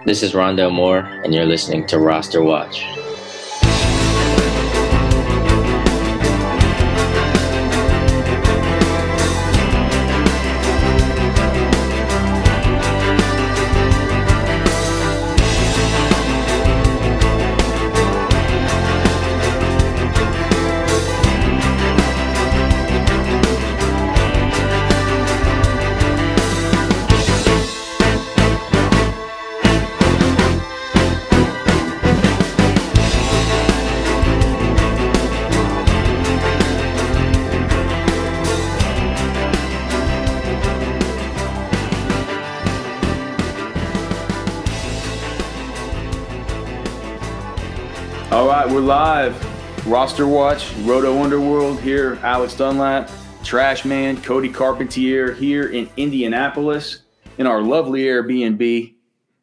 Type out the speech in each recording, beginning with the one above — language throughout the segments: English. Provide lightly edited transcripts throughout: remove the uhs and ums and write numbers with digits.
This is Rondell Moore, and you're listening to Roster Watch. All right, we're live. Roster Watch, Roto Underworld here. Alex Dunlap, Trash Man, Cody Carpentier here in Indianapolis in our lovely Airbnb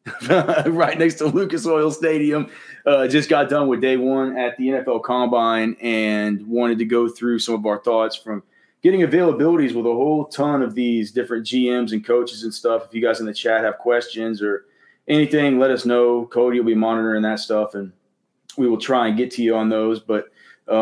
right next to Lucas Oil Stadium. Just got done with day one at the NFL Combine and wanted to go through some of our thoughts from getting availabilities with a whole ton of these different GMs and coaches and stuff. If you guys in the chat have questions or anything, let us know. Cody will be monitoring that stuff, and we will try and get to you on those. But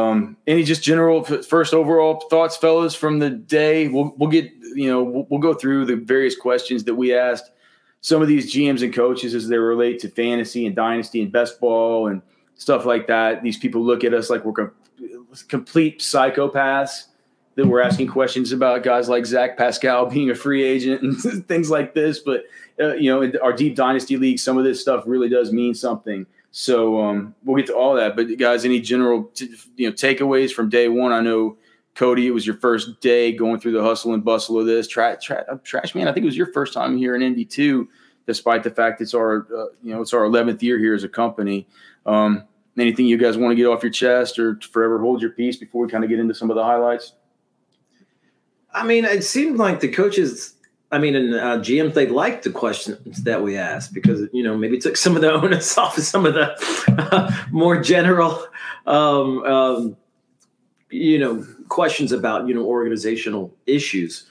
any just general first overall thoughts, fellas, from the day? We'll get, we'll go through the various questions that we asked some of these GMs and coaches as they relate to fantasy and dynasty and best ball and stuff like that. These people look at us like we're complete psychopaths that we're asking questions about guys like Zach Pascal being a free agent and things like this. But, in our deep dynasty league, some of this stuff really does mean something. So we'll get to all that. But, guys, any general takeaways from day one? I know, Cody, it was your first day going through the hustle and bustle of this. Trash Man, I think it was your first time here in Indy too, despite the fact it's our 11th year here as a company. Anything you guys want to get off your chest or forever hold your peace before we kind of get into some of the highlights? I mean, it seemed like the coaches – and GMs, they liked the questions that we asked because, maybe took some of the onus off of some of the more general, questions about, organizational issues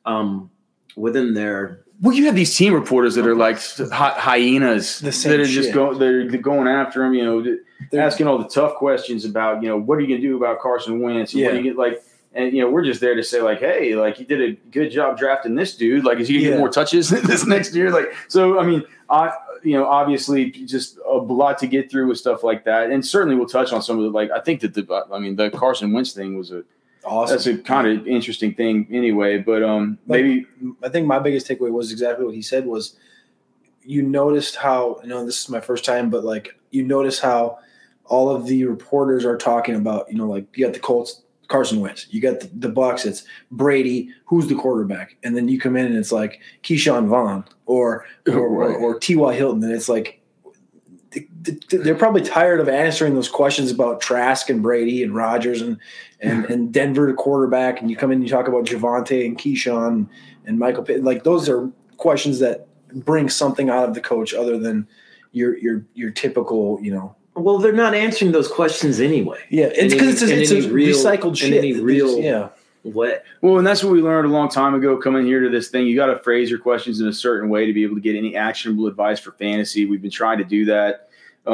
within their. Well, you have these team reporters that are like hyenas that are just they're going after them, they're asking all the tough questions about, what are you going to do about Carson Wentz? And what do you get like? And, we're just there to say, like, hey, like, you did a good job drafting this dude. Like, is he going to get more touches this next year? Like, so, obviously just a lot to get through with stuff like that. And certainly we'll touch on some of the, like, I think that the Carson Wentz thing was awesome. That's a kind of interesting thing anyway. But maybe. I think my biggest takeaway was exactly what he said was you noticed how, this is my first time, but, like, you notice how all of the reporters are talking about, like, you got the Colts, Carson Wentz. You got the Bucs. It's Brady. Who's the quarterback? And then you come in and it's like Keyshawn Vaughn or T.Y. Hilton. And it's like they're probably tired of answering those questions about Trask and Brady and Rodgers and Denver the quarterback. And you come in and you talk about Javonte and Keyshawn and Michael Pitt. Like those are questions that bring something out of the coach other than your typical, Well, they're not answering those questions anyway. Yeah, it's because it's a recycled shit. In any real way. Well, and that's what we learned a long time ago coming here to this thing. You got to phrase your questions in a certain way to be able to get any actionable advice for fantasy. We've been trying to do that.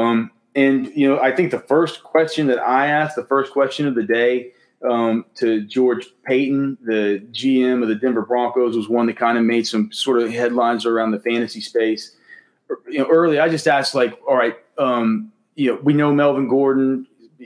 I think the first question that I asked, the first question of the day to George Paton, the GM of the Denver Broncos, was one that kind of made some sort of headlines around the fantasy space. Early, I just asked, like, all right, we know Melvin Gordon,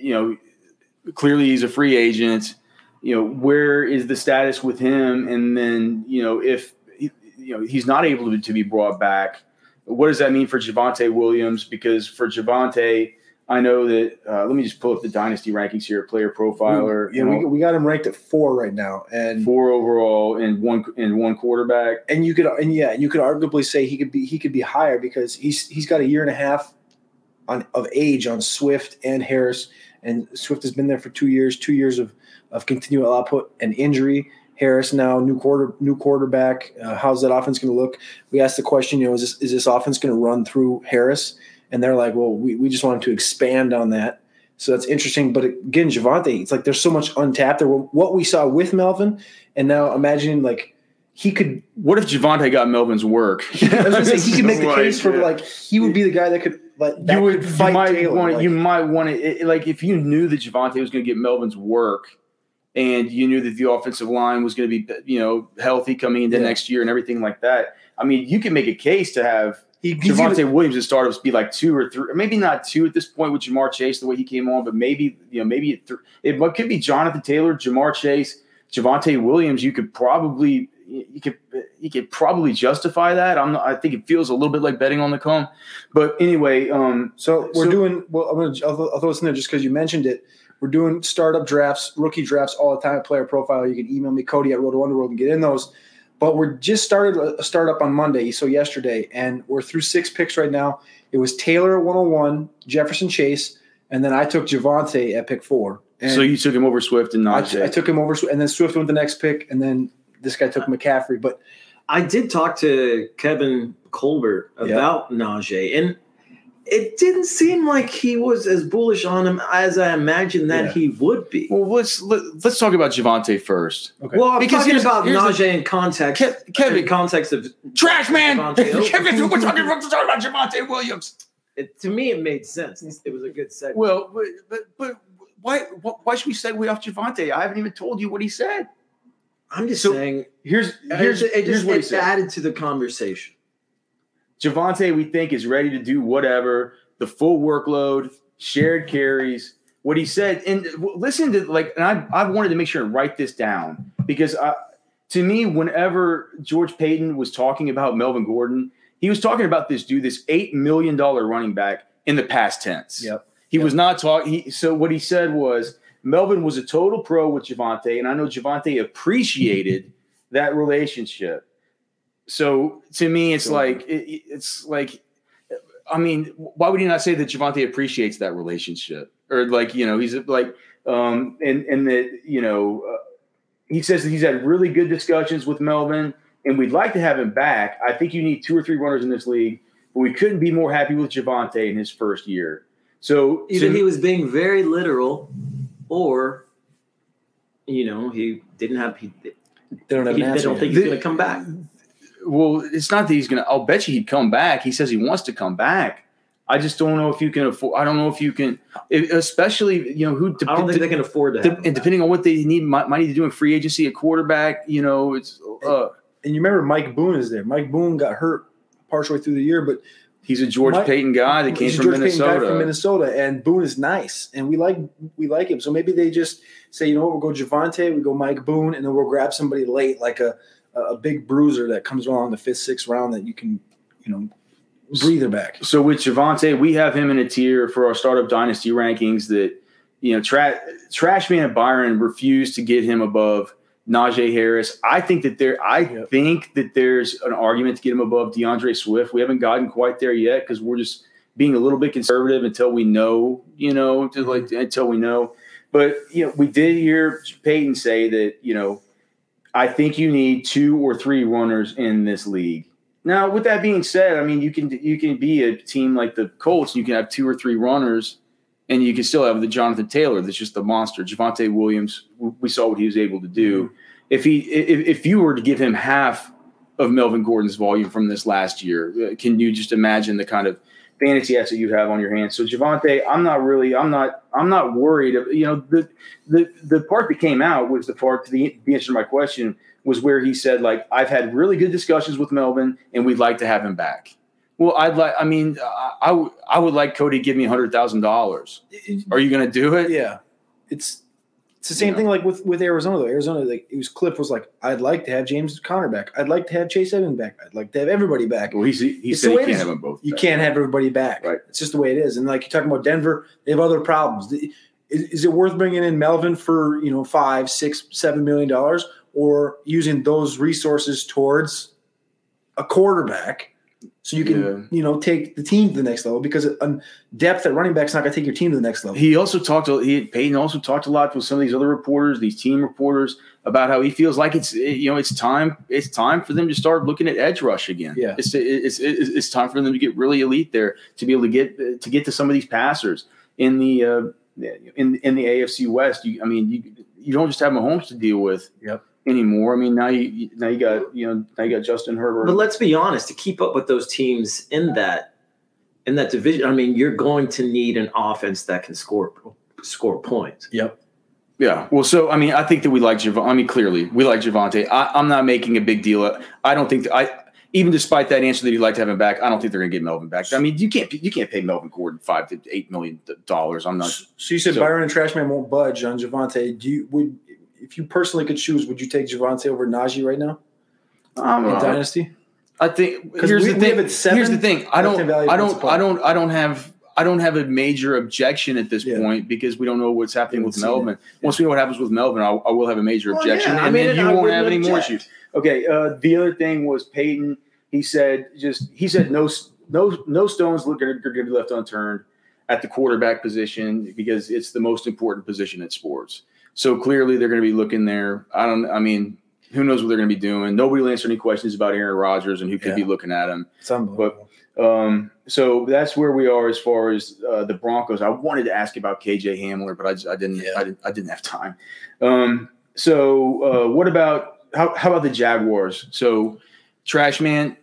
clearly he's a free agent. Where is the status with him? And then, if, he's not able to be brought back, what does that mean for Javonte Williams? Because for Javonte, I know that let me just pull up the dynasty rankings here, Player Profiler. We got him ranked at 4 right now, and 4 overall and one quarterback. And you could arguably say he could be higher because he's got a year and a half of age on Swift and Harris, and Swift has been there for 2 years, 2 years of continual output and injury. Harris now new quarterback. How's that offense going to look? We asked the question, is this offense going to run through Harris? And they're like, well, we just wanted to expand on that. So that's interesting. But again, Javonte, it's like there's so much untapped there. What we saw with Melvin, and now imagining like he could. What if Javonte got Melvin's work? I was gonna say he could make the case for like he would be the guy that could fight Taylor. You might want to like if you knew that Javonte was going to get Melvin's work, and you knew that the offensive line was going to be healthy coming into next year and everything like that. I mean, you can make a case to have Javonte Williams and startups be like 2 or 3, maybe not 2 at this point with Jamar Chase the way he came on, but maybe it could be Jonathan Taylor, Jamar Chase, Javonte Williams. You could probably justify that. I think it feels a little bit like betting on the come, but anyway. So we're doing. Well, I'll throw this in there just because you mentioned it. We're doing startup drafts, rookie drafts all the time. Player profile. You can email me Cody at Roto Underworld and get in those. But we're just started a startup on Monday, so yesterday, and we're through 6 picks right now. It was Taylor at 101, Jefferson Chase, and then I took Javonte at pick 4. And so you took him over Swift and Najee. I took him over, and then Swift went the next pick, and then this guy took McCaffrey. But I did talk to Kevin Colbert about Najee, and it didn't seem like he was as bullish on him as I imagined that he would be. Well, let's talk about Javonte first. Okay. Well, I'm talking about Najee in context. Kevin, in context of trash man. Kevin, we're talking about Javonte Williams. To me, it made sense. It was a good segue. Well, but why should we segue off Javonte? I haven't even told you what he said. I'm just saying. Here's what he said. Added to the conversation. Javonte, we think, is ready to do whatever, the full workload, shared carries. What he said, and listen to and I wanted to make sure and write this down because to me, whenever George Payton was talking about Melvin Gordon, he was talking about this $8 million running back in the past tense. Yep. He was not talking. So what he said was Melvin was a total pro with Javonte, and I know Javonte appreciated that relationship. So to me, it's like, I mean, why would he not say that Javonte appreciates that relationship? Or he's like, and that, he says that he's had really good discussions with Melvin and we'd like to have him back. I think you need 2 or 3 runners in this league, but we couldn't be more happy with Javonte in his first year. So either he was being very literal or, he didn't have, they don't think he's going to come back. Well, it's not that he's going to – I'll bet you he'd come back. He says he wants to come back. I just don't know if you can afford – I don't know if you can – especially, who – I don't think they can afford that. And depending on what they might need to do in free agency, a quarterback, it's and you remember Mike Boone is there. Mike Boone got hurt partially through the year, but – he's a George Payton guy that came from Minnesota. And Boone is nice, and we like him. So maybe they just say, we'll go Javonte, we go Mike Boone, and then we'll grab somebody late like a big bruiser that comes along the 5th, 6th round that you can, breather back. So with Javonte, we have him in a tier for our startup dynasty rankings that, Trash Man and Byron refused to get him above Najee Harris. I think that there's an argument to get him above DeAndre Swift. We haven't gotten quite there yet because we're just being a little bit conservative until we know, until we know. But, we did hear Payton say that, I think you need 2 or 3 runners in this league. Now, with that being said, I mean, you can be a team like the Colts. You can have 2 or 3 runners, and you can still have the Jonathan Taylor that's just the monster. Javonte Williams, we saw what he was able to do. If you were to give him half of Melvin Gordon's volume from this last year, can you just imagine the kind of fantasy asset you have on your hands? So Javonte, I'm not worried. The part that came out was the part to the answer to my question was where he said, I've had really good discussions with Melvin and we'd like to have him back. Well, I would like Cody to give me $100,000. Are you going to do it? Yeah. It's the same thing like with Arizona though. Arizona, Cliff was like, I'd like to have James Conner back. I'd like to have Chase Edmonds back. I'd like to have everybody back. Well, he said he can't have them both. You can't have everybody back. Right. It's just the way it is. And you're talking about Denver, they have other problems. Is it worth bringing in Melvin for $5, $6, $7 million or using those resources towards a quarterback? So you can, take the team to the next level because depth at running back is not going to take your team to the next level. Payton also talked a lot with some of these other reporters, these team reporters, about how he feels like it's time for them to start looking at edge rush again. Yeah, it's time for them to get really elite there to be able to get to some of these passers in the AFC West. You don't just have Mahomes to deal with. Yep. anymore. I mean, now you got Justin Herbert. But let's be honest, to keep up with those teams in that division, I mean, you're going to need an offense that can score points. Yep. Yeah. Well, so, I mean, I think that we like Javonte. I mean, clearly, we like Javonte. I'm not making a big deal. I don't think that even despite that answer that you'd like to have him back, I don't think they're going to get Melvin back. I mean, you can't pay Melvin Gordon $5 to $8 million. I'm not. So you said Byron and Trashman won't budge on Javonte. If you personally could choose, would you take Javonte over Najee right now in Dynasty? I think here's the thing. I don't have a major objection at this point because we don't know what's happening with Melvin. Once we know what happens with Melvin, I will have a major objection, and then you won't have any more issues. Okay. The other thing was Peyton. He said no stones are going to be left unturned at the quarterback position because it's the most important position in sports. So clearly they're going to be looking there. Who knows what they're going to be doing? Nobody will answer any questions about Aaron Rodgers and who could be looking at him. It's unbelievable. But so that's where we are as far as the Broncos. I wanted to ask about KJ Hamler, but I didn't have time. What about how about the Jaguars? So Trash Man,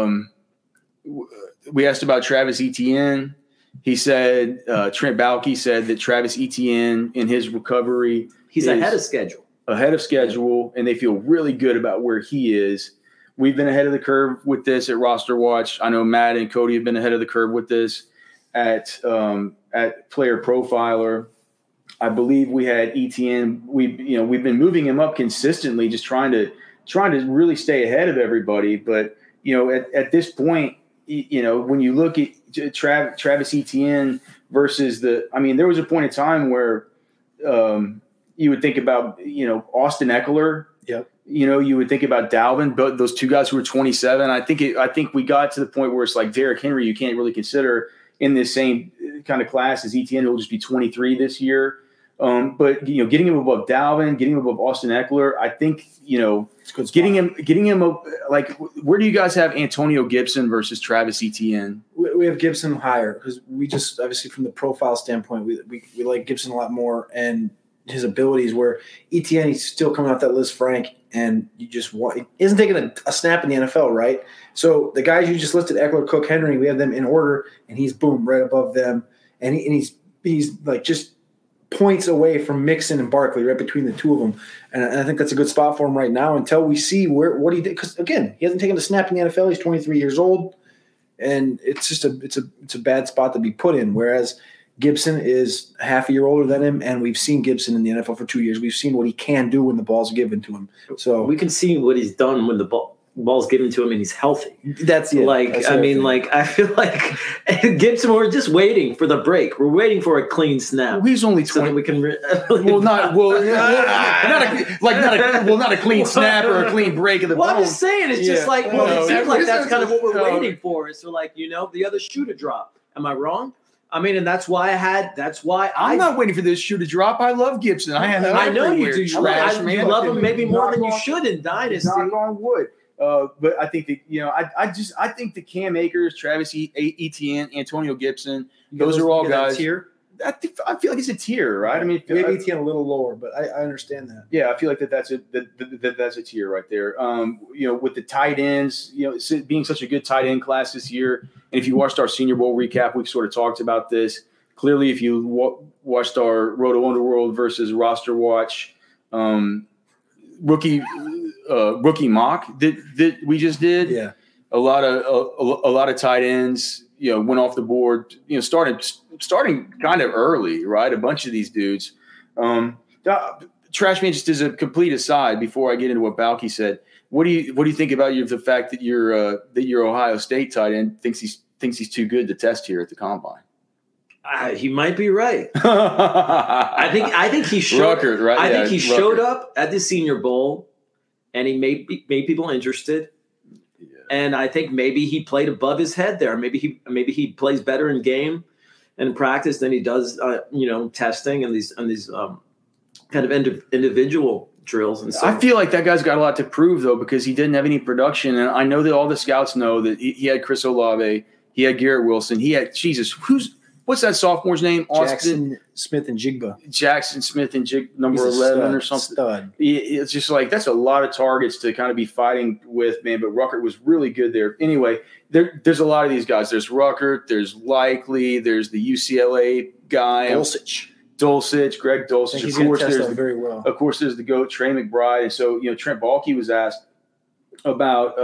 we asked about Travis Etienne. He said Trent Baalke said that Travis Etienne in his recovery he's ahead of schedule. And they feel really good about where he is. We've been ahead of the curve with this at Roster Watch. I know Matt and Cody have been ahead of the curve with this at Player Profiler. I believe we had Etienne. We've been moving him up consistently, just trying to really stay ahead of everybody. But at this point, when you look at Travis Etienne versus there was a point in time where you would think about, Austin Eckler. Yep. You would think about Dalvin, but those two guys who were 27. I think we got to the point where it's like Derrick Henry, you can't really consider in this same kind of class as Etienne, who will just be 23 this year. But getting him above Dalvin, getting him above Austin Eckler, I think getting him like, where do you guys have Antonio Gibson versus Travis Etienne? We have Gibson higher because we just obviously from the profile standpoint, we like Gibson a lot more and his abilities. Where Etienne, he's still coming off that Liz Frank, and he isn't taking a snap in the NFL, right? So the guys you just listed, Eckler, Cook, Henry, we have them in order, and he's right above them, and he's like just points away from Mixon and Barkley, right between the two of them, and I think that's a good spot for him right now until we see what he did. Because again, he hasn't taken a snap in the NFL. He's 23 years old, and it's just it's a bad spot to be put in. Whereas Gibson is half a year older than him, and we've seen Gibson in the NFL for 2 years. We've seen what he can do when the ball's given to him. So we can see what he's done when the ball's given to him and he's healthy. That's I feel like Gibson, we're just waiting for the break. We're waiting for a clean snap. Well, he's only 20. So that we can not a clean snap or a clean break of the ball. I'm just saying, it's just like, it seems like that's kind of what we're waiting for. So the other shoe to drop. Am I wrong? And that's why I'm not waiting for this shoe to drop. I love Gibson. I know you do. You love him maybe more than you should in Dynasty. Knock on wood. But I think that, I think the Cam Akers, Travis Etienne, Antonio Gibson, those are all guys. Tier? I feel like it's a tier, right? Maybe Etienne a little lower, but I understand that. Yeah, I feel like that's a tier right there. With the tight ends, being such a good tight end class this year. And if you watched our Senior Bowl recap, we've sort of talked about this. Clearly, if you watched our Roto Underworld versus Roster Watch rookie mock that we just did, yeah, a lot of tight ends, went off the board, starting kind of early, right? A bunch of these dudes. Trash Man, just as a complete aside, before I get into what Baalke said, what do you think about the fact that your Ohio State tight end thinks he's too good to test here at the combine? He might be right. I think he showed. Ruckert, right? I think he showed up at the Senior Bowl, and he made people interested. Yeah. And I think maybe he played above his head there. Maybe he plays better in game and in practice than he does, testing and these kind of individual drills. And so I feel like that guy's got a lot to prove though, because he didn't have any production. And I know that all the scouts know that he had Chris Olave, he had Garrett Wilson, he had what's that sophomore's name? Jackson Smith and Jigba. Jackson Smith and number He's a 11 stud, or something. Stud. It's just like that's a lot of targets to kind of be fighting with, man. But Ruckert was really good there. Anyway, there's a lot of these guys. There's Ruckert. There's Likely. There's the UCLA guy. Dulcich, Greg Dulcich. He's of course, test there's out very well. Of course, there's the GOAT, Trey McBride. And so, Trent Baalke was asked about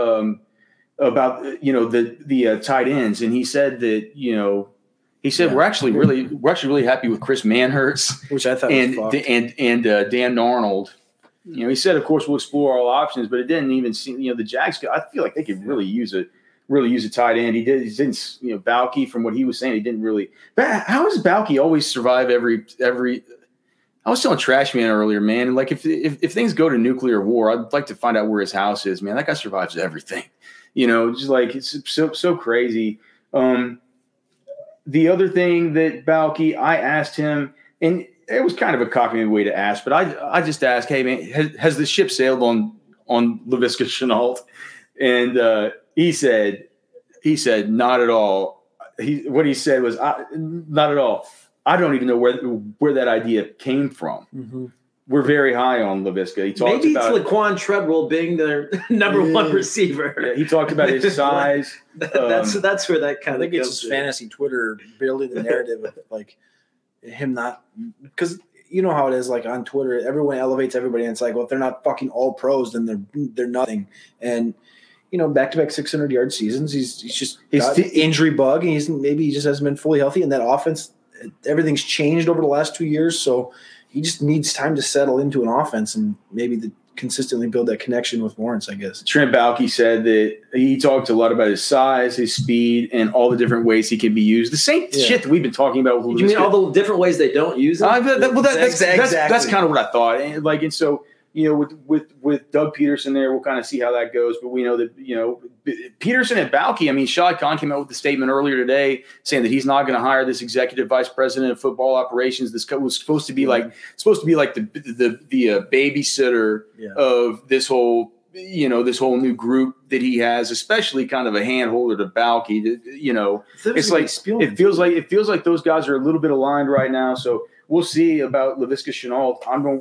the tight ends, and he said that we're actually really happy with Chris Manhertz, which I thought and was and Dan Darnold. He said, of course, we'll explore all options, but it didn't even seem the Jags. I feel like they could really use a tight end. He didn't. Baalke, from what he was saying, he didn't really. But how does Baalke always survive every? I was telling Trash Man earlier, man. And like if things go to nuclear war, I'd like to find out where his house is, man. That guy survives everything. Just like it's so crazy. The other thing that Baalke, I asked him, and it was kind of a cocky way to ask, but I just asked, hey man, has the ship sailed on Laviska Shenault? And he said not at all. What he said was not at all. I don't even know where that idea came from. Mm-hmm. We're very high on Laviska. He talked Maybe about it's Laquan Treadwell being their number one receiver. Yeah, he taled about his size. That's where that kind I of think it's his fantasy Twitter building the narrative of like him not, because you know how it is, like on Twitter, everyone elevates everybody, and it's like, well, if they're not fucking all pros, then they're nothing. And back-to-back 600-yard seasons, he's just got injury bug, and he just hasn't been fully healthy. And that offense, everything's changed over the last 2 years, so he just needs time to settle into an offense and maybe consistently build that connection with Lawrence, I guess. Trent Baalke said that he talked a lot about his size, his speed, and all the different ways he can be used. The same shit that we've been talking about. You mean all the different ways they don't use him? That's kind of what I thought. And so with Doug Peterson there, we'll kind of see how that goes. But we know that Peterson and Baalke. I mean, Shad Khan came out with the statement earlier today saying that he's not going to hire this executive vice president of football operations. This was supposed to be like the babysitter of this whole new group that he has, especially kind of a handholder to Baalke. It feels like those guys are a little bit aligned right now. So we'll see about Laviska Shenault.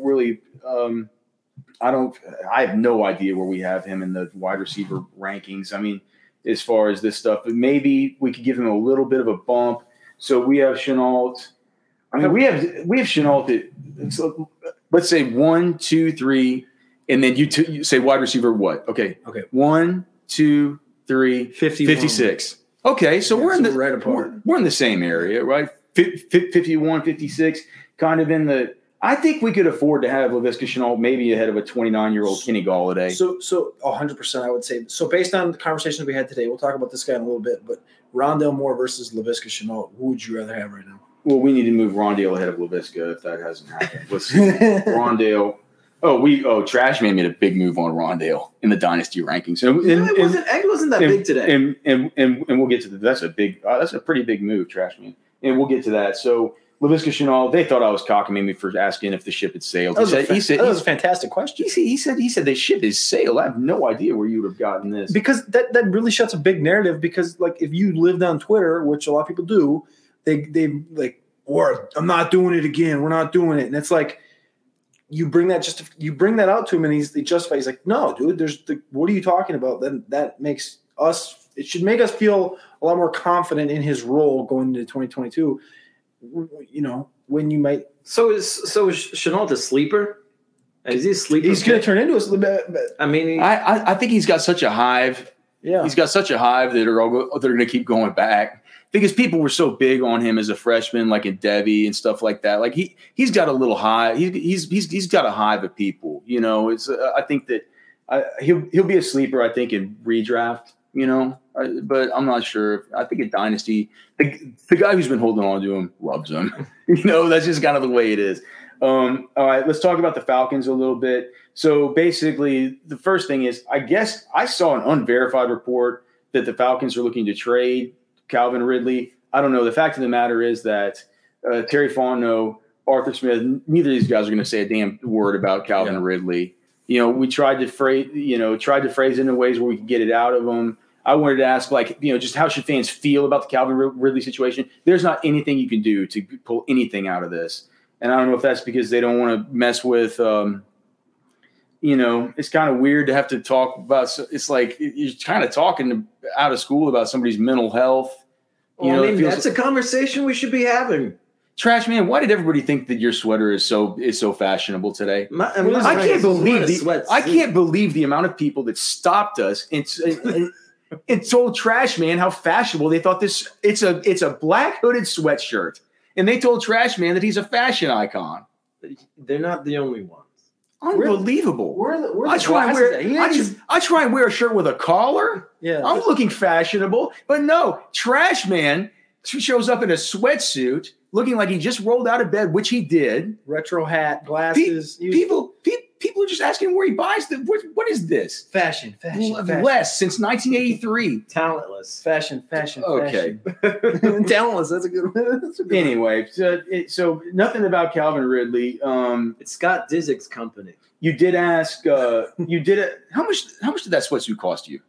I have no idea where we have him in the wide receiver rankings. I mean, as far as this stuff, but maybe we could give him a little bit of a bump. So we have Shenault. I mean, we have Shenault at, let's say 1, 2, 3, and then you say wide receiver what? Okay. 1, 2, 3, 56. Okay, so we're in the right apart. We're in the same area, right? 51, 56, kind of in the. I think we could afford to have Laviska Shenault maybe ahead of a 29-year-old Kenny Golladay. So 100%, I would say. So based on the conversation we had today, we'll talk about this guy in a little bit, but Rondale Moore versus Laviska Shenault, who would you rather have right now? Well, we need to move Rondale ahead of Laviska if that hasn't happened. Let's see. Rondale. Trash Man made a big move on Rondale in the dynasty rankings. It wasn't that big today. And we'll get to that. That's a pretty big move, Trash Man. And we'll get to that. So Laviska Shenault, they thought I was cocking me for asking if the ship had sailed. That was a fantastic question. He said the ship is sailed. I have no idea where you would have gotten this. Because that really shuts a big narrative, because like if you lived on Twitter, which a lot of people do, they like, or I'm not doing it again. We're not doing it. And it's like you bring that out to him and he justifies. He's like, no, dude, what are you talking about? Then that makes us, it should make us feel a lot more confident in his role going into 2022. When you might. So is Shenault a sleeper? Is he a sleeper? He's going to turn into a sleeper. I mean, I think he's got such a hive. Yeah, he's got such a hive that they're going to keep going back because people were so big on him as a freshman, like in Debbie and stuff like that. Like he's got a little hive. He's got a hive of people. It's I think that he'll be a sleeper. I think in redraft. But I'm not sure. I think in Dynasty, the guy who's been holding on to him loves him. That's just kind of the way it is. All right, let's talk about the Falcons a little bit. So basically, the first thing is, I guess I saw an unverified report that the Falcons are looking to trade Calvin Ridley. I don't know. The fact of the matter is that Terry Fontenot, Arthur Smith, neither of these guys are going to say a damn word about Calvin Ridley. We tried to phrase it in ways where we could get it out of him. I wanted to ask, like, just how should fans feel about the Calvin Ridley situation? There's not anything you can do to pull anything out of this. And I don't know if that's because they don't want to mess with, it's kind of weird to have to talk about. It's like you're kind of talking out of school about somebody's mental health. That's a conversation we should be having. Trash man, why did everybody think that your sweater is so fashionable today? I can't believe the amount of people that stopped us and told Trash Man how fashionable they thought this. It's a black hooded sweatshirt, and they told Trash Man that he's a fashion icon. They're not the only ones. Unbelievable. I try and wear a shirt with a collar. Yeah, I'm looking fashionable, but no, Trash Man shows up in a sweatsuit, looking like he just rolled out of bed, which he did. Retro hat, glasses. People are just asking where he buys them. What is this? Fashion. Less since 1983. Talentless. Fashion. Okay. Talentless. That's a good one. Anyway, so nothing about Calvin Ridley. It's Scott Disick's company. You did ask. How much did that sweatsuit cost you?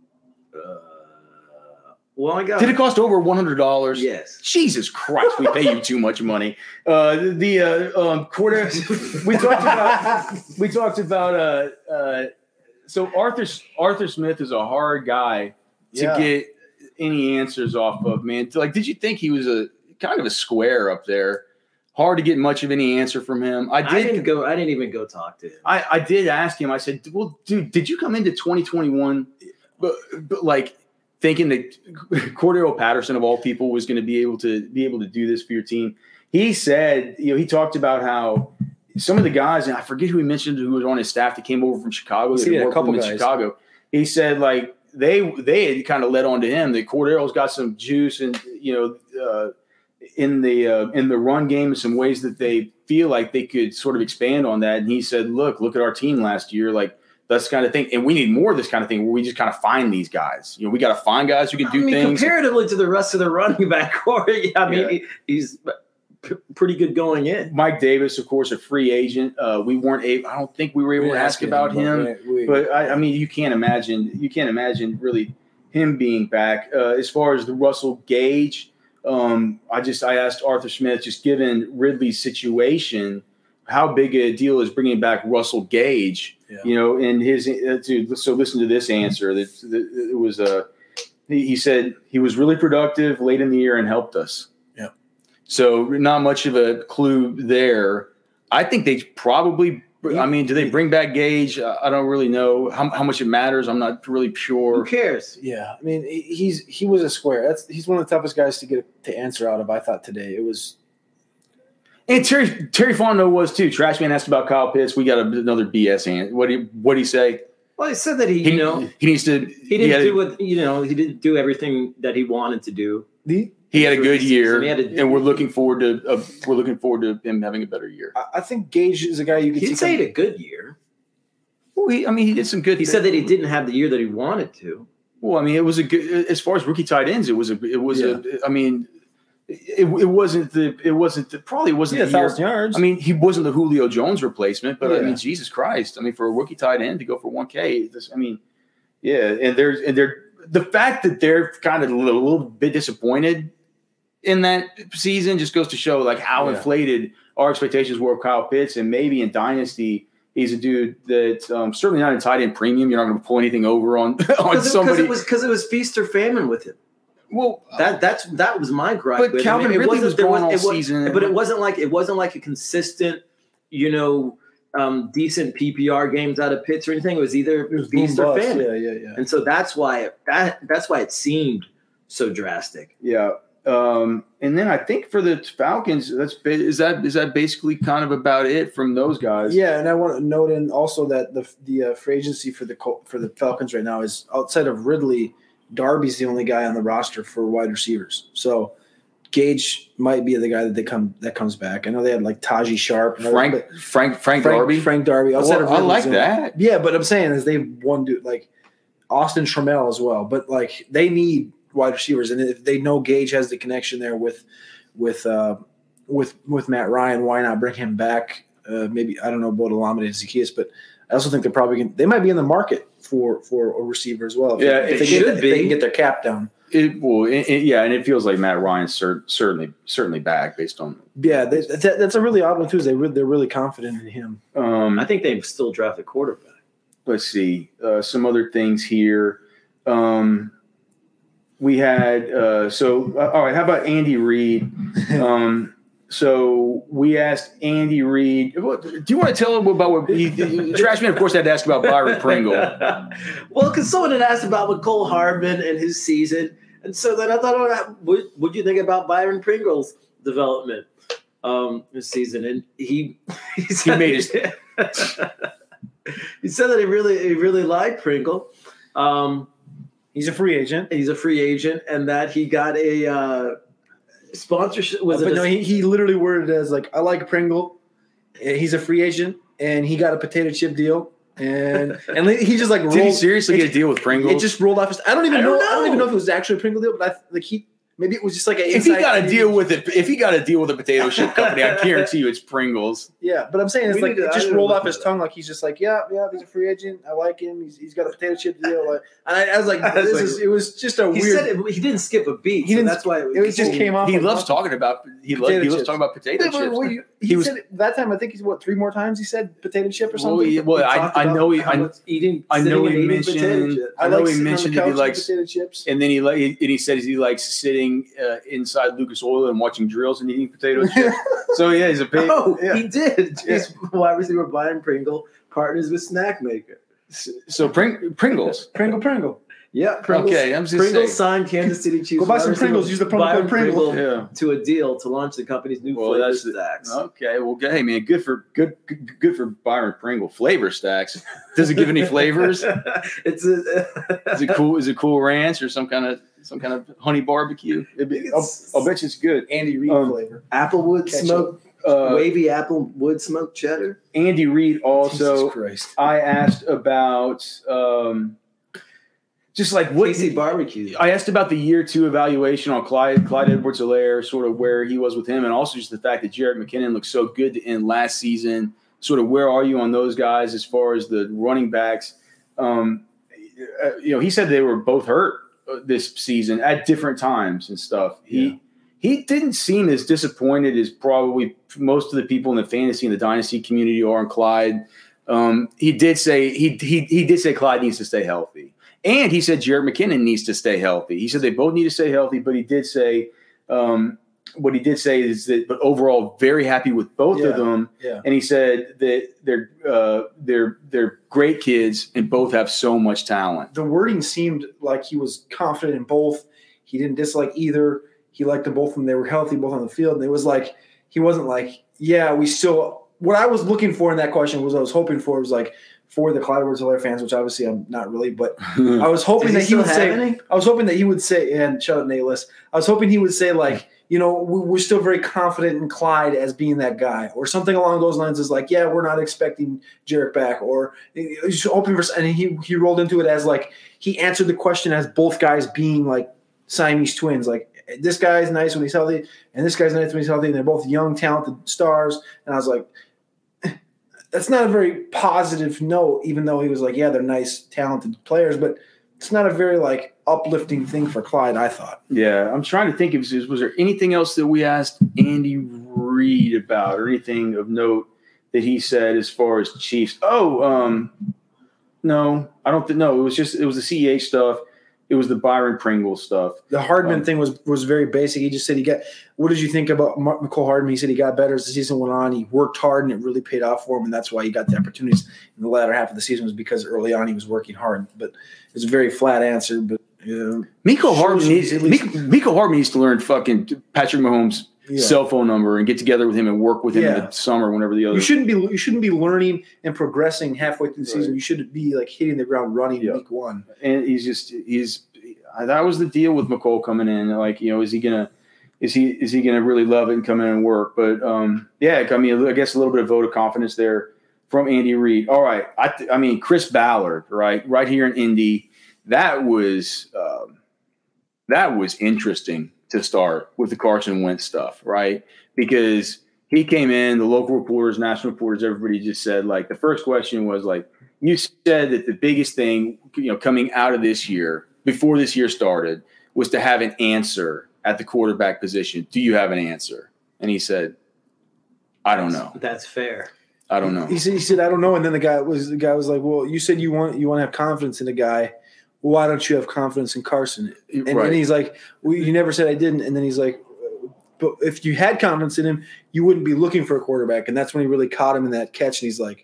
Did it cost over $100? Yes. Jesus Christ, we pay you too much money. Quarter. We talked about. So Arthur Smith is a hard guy to get any answers off of. Man, like, did you think he was a kind of a square up there? Hard to get much of any answer from him. I didn't even go talk to him. I did ask him. I said, "Well, dude, did you come into 2021, but like?" Thinking that Cordero Patterson of all people was going to be able to do this for your team. He said, he talked about how some of the guys, and I forget who he mentioned who was on his staff that came over from Chicago. A couple guys. Chicago. He said like they had kind of led on to him that Cordero's got some juice and in the run game in some ways that they feel like they could sort of expand on that. And he said, look at our team last year, like. That's the kind of thing, and we need more of this kind of thing where we just kind of find these guys. We got to find guys who can do things. Comparatively to the rest of the running back core, he's pretty good going in. Mike Davis, of course, a free agent. We weren't able. I don't think we were able to ask about him. But I mean, you can't imagine really him being back. As far as the Russell Gage, I asked Arthur Smith, just given Ridley's situation, how big a deal is bringing back Russell Gage? And his so listen to this answer. It was he said he was really productive late in the year and helped us. Yeah. So not much of a clue there. I think they probably. I mean, do they bring back Gage? I don't really know how much it matters. I'm not really sure. Who cares? Yeah, I mean, he was a square. He's one of the toughest guys to get to answer out of. I thought today it was. And Terry Fontenot was too. Trashman asked about Kyle Pitts. We got another BS answer. What did he say? Well, he said that he needs to. He didn't do everything that he wanted to do. He had a good year, and we're looking forward to him having a better year. I think Gage is a guy you could. He'd say he had a good year. Well, he did some good. He said that he didn't have the year that he wanted to. Well, I mean, it was a good as far as rookie tight ends. It wasn't probably wasn't 1,000 yards. I mean, he wasn't the Julio Jones replacement, but I mean, Jesus Christ! I mean, for a rookie tight end to go for 1K, and they're the fact that they're kind of a little bit disappointed in that season just goes to show like how inflated our expectations were of Kyle Pitts, and maybe in Dynasty. He's a dude that's certainly not in tight end premium. You're not going to pull anything over on somebody because it was feast or famine with him. Well, that was my gripe. But Calvin Ridley was gone all season. But it wasn't like a consistent, decent PPR games out of Pitts or anything. It was either feast or famine. Yeah. And so that's why it seemed so drastic. Yeah. And then I think for the Falcons, is that basically kind of about it from those guys? Yeah, and I want to note in also that the free agency for the Falcons right now is outside of Ridley. Darby's the only guy on the roster for wide receivers. So Gage might be the guy that comes back. I know they had like Taji Sharp, Frank Darby. Frank Darby. Outside of I like that. Yeah, but I'm saying is they one dude like Austin Trammell as well. But like they need wide receivers, and if they know Gage has the connection there with Matt Ryan, why not bring him back? Maybe I don't know about Olamide and Zaccheaus, but I also think they might be in the market for a receiver as well. If they can get their cap down. And it feels like Matt Ryan's certainly back based on. Yeah, that's a really odd one too. Is they're really confident in him. I think they still draft a quarterback. Let's see some other things here. We had all right. How about Andy Reid? So we asked Andy Reid. Do you want to tell him about what Trashman? Of course, had to ask about Byron Pringle. Well, because someone had asked about McCole Hardman and his season, and so then I thought, what do you think about Byron Pringle's development this season? And he made his. He said that he really liked Pringle. He's a free agent. And that he got a sponsorship. He literally worded it as like, I like Pringle. He's a free agent, and he got a potato chip deal. And he just like rolled. Did he seriously get a deal with Pringle? It just rolled off his. I don't even know if it was actually a Pringle deal, but maybe it was just like a. If he got a deal with a potato chip company, I guarantee you it's Pringles. Yeah, but I'm saying it's like it just rolled off his tongue. Like he's just like, yeah, he's a free agent. I like him. He's got a potato chip deal. Like, and I was like, it was just a weird. He said he didn't skip a beat. He didn't. That's why it talking about potato chips. He said it, that time. I think he's 3 more times. He said potato chip or something. I know he mentioned that he likes potato chips, and then he says he likes sitting inside Lucas Oil and watching drills and eating potato chips. So yeah, he's a big. He did. He's wide receiver Byron Pringle partners with Snackmaker. So Pringles, Pringle. Yeah, Pringles. Okay, I'm just Pringles saying. signed Kansas City Chiefs. Go buy some Pringles. Use the promo code Pringle to a deal to launch the company's new flavor stacks. Okay, well, hey man, good for Byron Pringle. Flavor stacks. Does it give any flavors? Is it cool? Is it Cool Ranch or some kind of honey barbecue? I'll bet you it's good. Andy Reid flavor. Applewood smoked. Wavy Applewood smoked cheddar. Andy Reid also. Jesus Christ. I asked about. Just like what Casey Barbecue. I asked about the year 2 evaluation on Clyde Edwards-Helaire, sort of where he was with him, and also just the fact that Jerick McKinnon looked so good to end last season. Sort of where are you on those guys as far as the running backs? He said they were both hurt this season at different times and stuff. He didn't seem as disappointed as probably most of the people in the fantasy and the dynasty community are on Clyde. He did say Clyde needs to stay healthy. And he said Jerick McKinnon needs to stay healthy. He said they both need to stay healthy, but he did say what he did say is that, but overall, very happy with both of them. Yeah. And he said that they're great kids and both have so much talent. The wording seemed like he was confident in both. He didn't dislike either. He liked them both when they were healthy, both on the field. And it was like he wasn't like, yeah, we still. What I was looking for in that question was I was hoping for was like. For the Clyde Edwards-Helaire fans, which obviously I'm not really, but I was hoping that he would say. Any? I was hoping that he would say, and shut up, Nate List. I was hoping he would say like, we're still very confident in Clyde as being that guy, or something along those lines. Is like, yeah, we're not expecting Jerick back, or he's hoping for. And he rolled into it as like he answered the question as both guys being like Siamese twins, like this guy's nice when he's healthy, and this guy's nice when he's healthy, and they're both young, talented stars. And I was like. That's not a very positive note, even though he was like, yeah, they're nice, talented players, but it's not a very like uplifting thing for Clyde, I thought. Yeah, I'm trying to think if was there anything else that we asked Andy Reid about or anything of note that he said as far as Chiefs? No, I don't think no. It was the CEH stuff. It was the Byron Pringle stuff. The Hardman thing was very basic. He just said what did you think about McCole Hardman? He said he got better as the season went on. He worked hard, and it really paid off for him, and that's why he got the opportunities in the latter half of the season was because early on he was working hard. But it's a very flat answer. But Mecole Hardman needs to learn fucking Patrick Mahomes' cell phone number and get together with him and work with him in the summer whenever the other. You shouldn't be learning and progressing halfway through the season. You should be like hitting the ground running week 1. And that was the deal with McCole coming in. Like, is he gonna really love it and come in and work? But I guess a little bit of vote of confidence there from Andy Reid. All right, Chris Ballard, right here in Indy. That was interesting to start with the Carson Wentz stuff, right? Because he came in, the local reporters, national reporters, everybody just said like the first question was like, you said that the biggest thing, coming out of this year, before this year started, was to have an answer at the quarterback position. Do you have an answer? And he said, I don't know. That's fair. I don't know. He said, I don't know. And then the guy was like, well, you said you want to have confidence in the guy. Well, why don't you have confidence in Carson? And he's like, well, you never said I didn't. And then he's like, but if you had confidence in him, you wouldn't be looking for a quarterback. And that's when he really caught him in that catch. And he's like,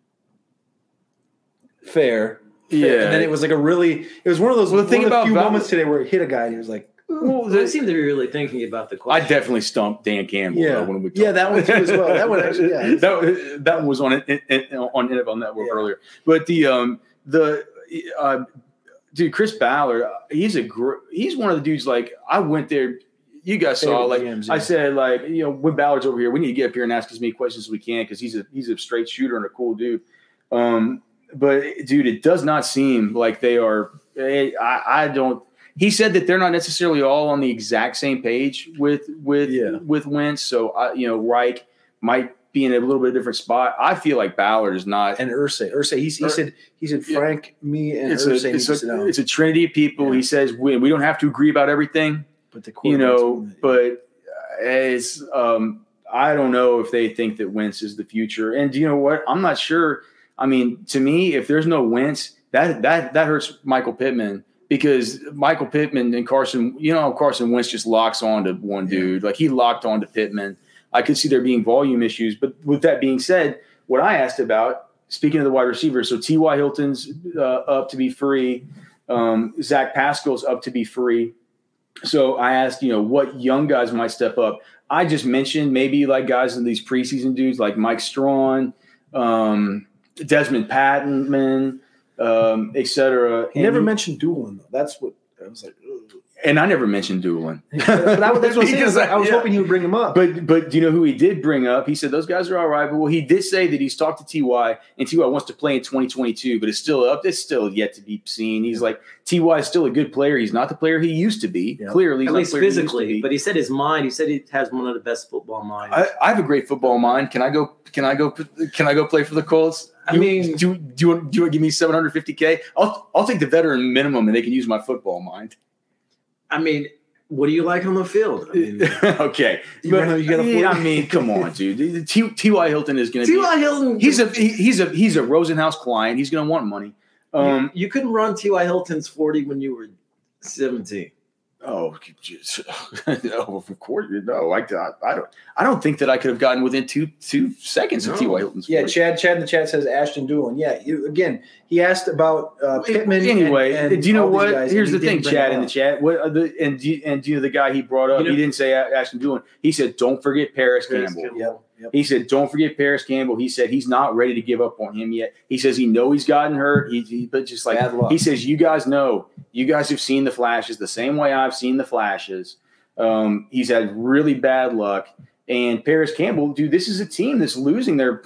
fair. Yeah. And then it was like it was one of those moments today where it hit a guy and he was like, well, I seem to be really thinking about the question. I definitely stumped Dan Campbell. When we that one too as well. That one actually, that one was on NFL Network earlier. But dude, Chris Ballard, he's one of the dudes. Like, I went there. You guys saw, like, games, I said, like, when Ballard's over here, we need to get up here and ask as many questions as we can because he's a straight shooter and a cool dude. But dude, it does not seem like they are. I don't. He said that they're not necessarily all on the exact same page with Wentz. So Reich might be in a little bit different spot. I feel like Ballard is not. And Irsay. He said Frank, me, and Irsay. It's a trinity of people. Yeah. He says we don't have to agree about everything. But but as I don't know if they think that Wentz is the future. And do you know what? I'm not sure. I mean, to me, if there's no Wentz, that hurts Michael Pittman because Michael Pittman and Carson Wentz just locks on to one dude. Like, he locked on to Pittman. I could see there being volume issues. But with that being said, what I asked about, speaking of the wide receivers, so T.Y. Hilton's up to be free. Zach Pascal's up to be free. So I asked, what young guys might step up. I just mentioned maybe like guys in these preseason dudes like Mike Strawn, Desmond Patman, et cetera. He never mentioned Doolin, though. That's what I was like. Ugh. And I never mentioned Doolin. But that's what I'm saying. I was hoping you would bring him up. But do you know who he did bring up? He said those guys are all right. But he did say that he's talked to T.Y. and T.Y. wants to play in 2022, but it's still up. It's still yet to be seen. He's like, T.Y. is still a good player. He's not the player he used to be. Yeah. Clearly, at least physically. But he said his mind. He said he has one of the best football minds. I have a great football mind. Can I go play for the Colts? Do you want to give me $750K? I'll take the veteran minimum, and they can use my football mind. I mean, what do you like on the field? I mean, okay, I mean, come on, dude. T.Y. Hilton is going to be. T.Y. Hilton. He's a Rosenhaus client. He's going to want money. You couldn't run T.Y. Hilton's 40 when you were 17. Oh, no, of course, no. I don't think that I could have gotten within two seconds of T.Y. Hilton's 40. Yeah, Chad in the chat says Ashton Doolin. Yeah, he asked about Pittman. Anyway, and do you know what? Here's the thing, Chad in the chat. And do you know the guy he brought up? He didn't say Ashton Doolin. He said, "Don't forget Paris Campbell." Yep. He said, "Don't forget Paris Campbell." He said he's not ready to give up on him yet. He says he knows he's gotten hurt. But just like he says, you guys know, you guys have seen the flashes the same way I've seen the flashes. He's had really bad luck. And Paris Campbell, dude, this is a team that's losing their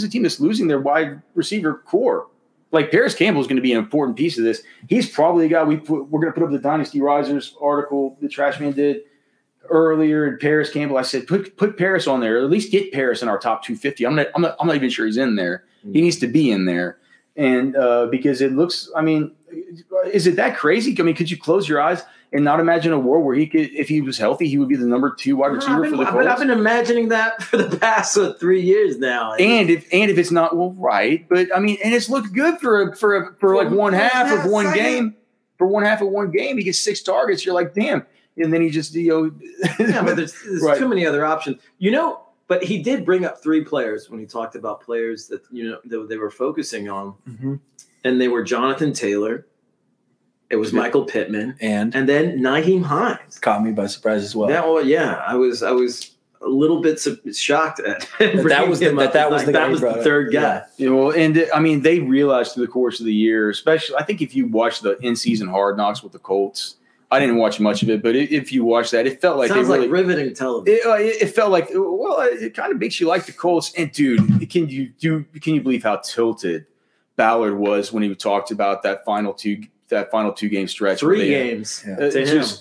wide receiver core. Like, Paris Campbell is going to be an important piece of this. He's probably the guy we're going to put up the Dynasty Risers article the Trashman did earlier. And Paris Campbell, I said, put Paris on there, or at least get Paris in our top 250. I'm not even sure he's in there. He needs to be in there. And because it looks, I mean, is it that crazy? I mean, could you close your eyes and not imagine a world where he could, if he was healthy, he would be the number 2 wide receiver for the Colts? I've been imagining that for the past 3 years now. And if it's not, well, right, but I mean, and it's looked good for like one half of one game. For one half of one game, he gets 6 targets. You're like, damn. And then he just, yeah, but there's right. Too many other options, But he did bring up 3 players when he talked about players that that they were focusing on, and they were Jonathan Taylor. It was Michael Pittman, and then Nyheim Hines. Caught me by surprise as well. I was a little bit shocked at that was the third guy. Yeah. Well, and I mean, they realized through the course of the year, especially, I think if you watch the in-season Hard Knocks with the Colts. I didn't watch much of it, but if you watch that, it felt like sounds like riveting television. It felt like, well, it kind of makes you like the Colts. And dude, can you believe how tilted Ballard was when he talked about that final two game stretch? 3 games.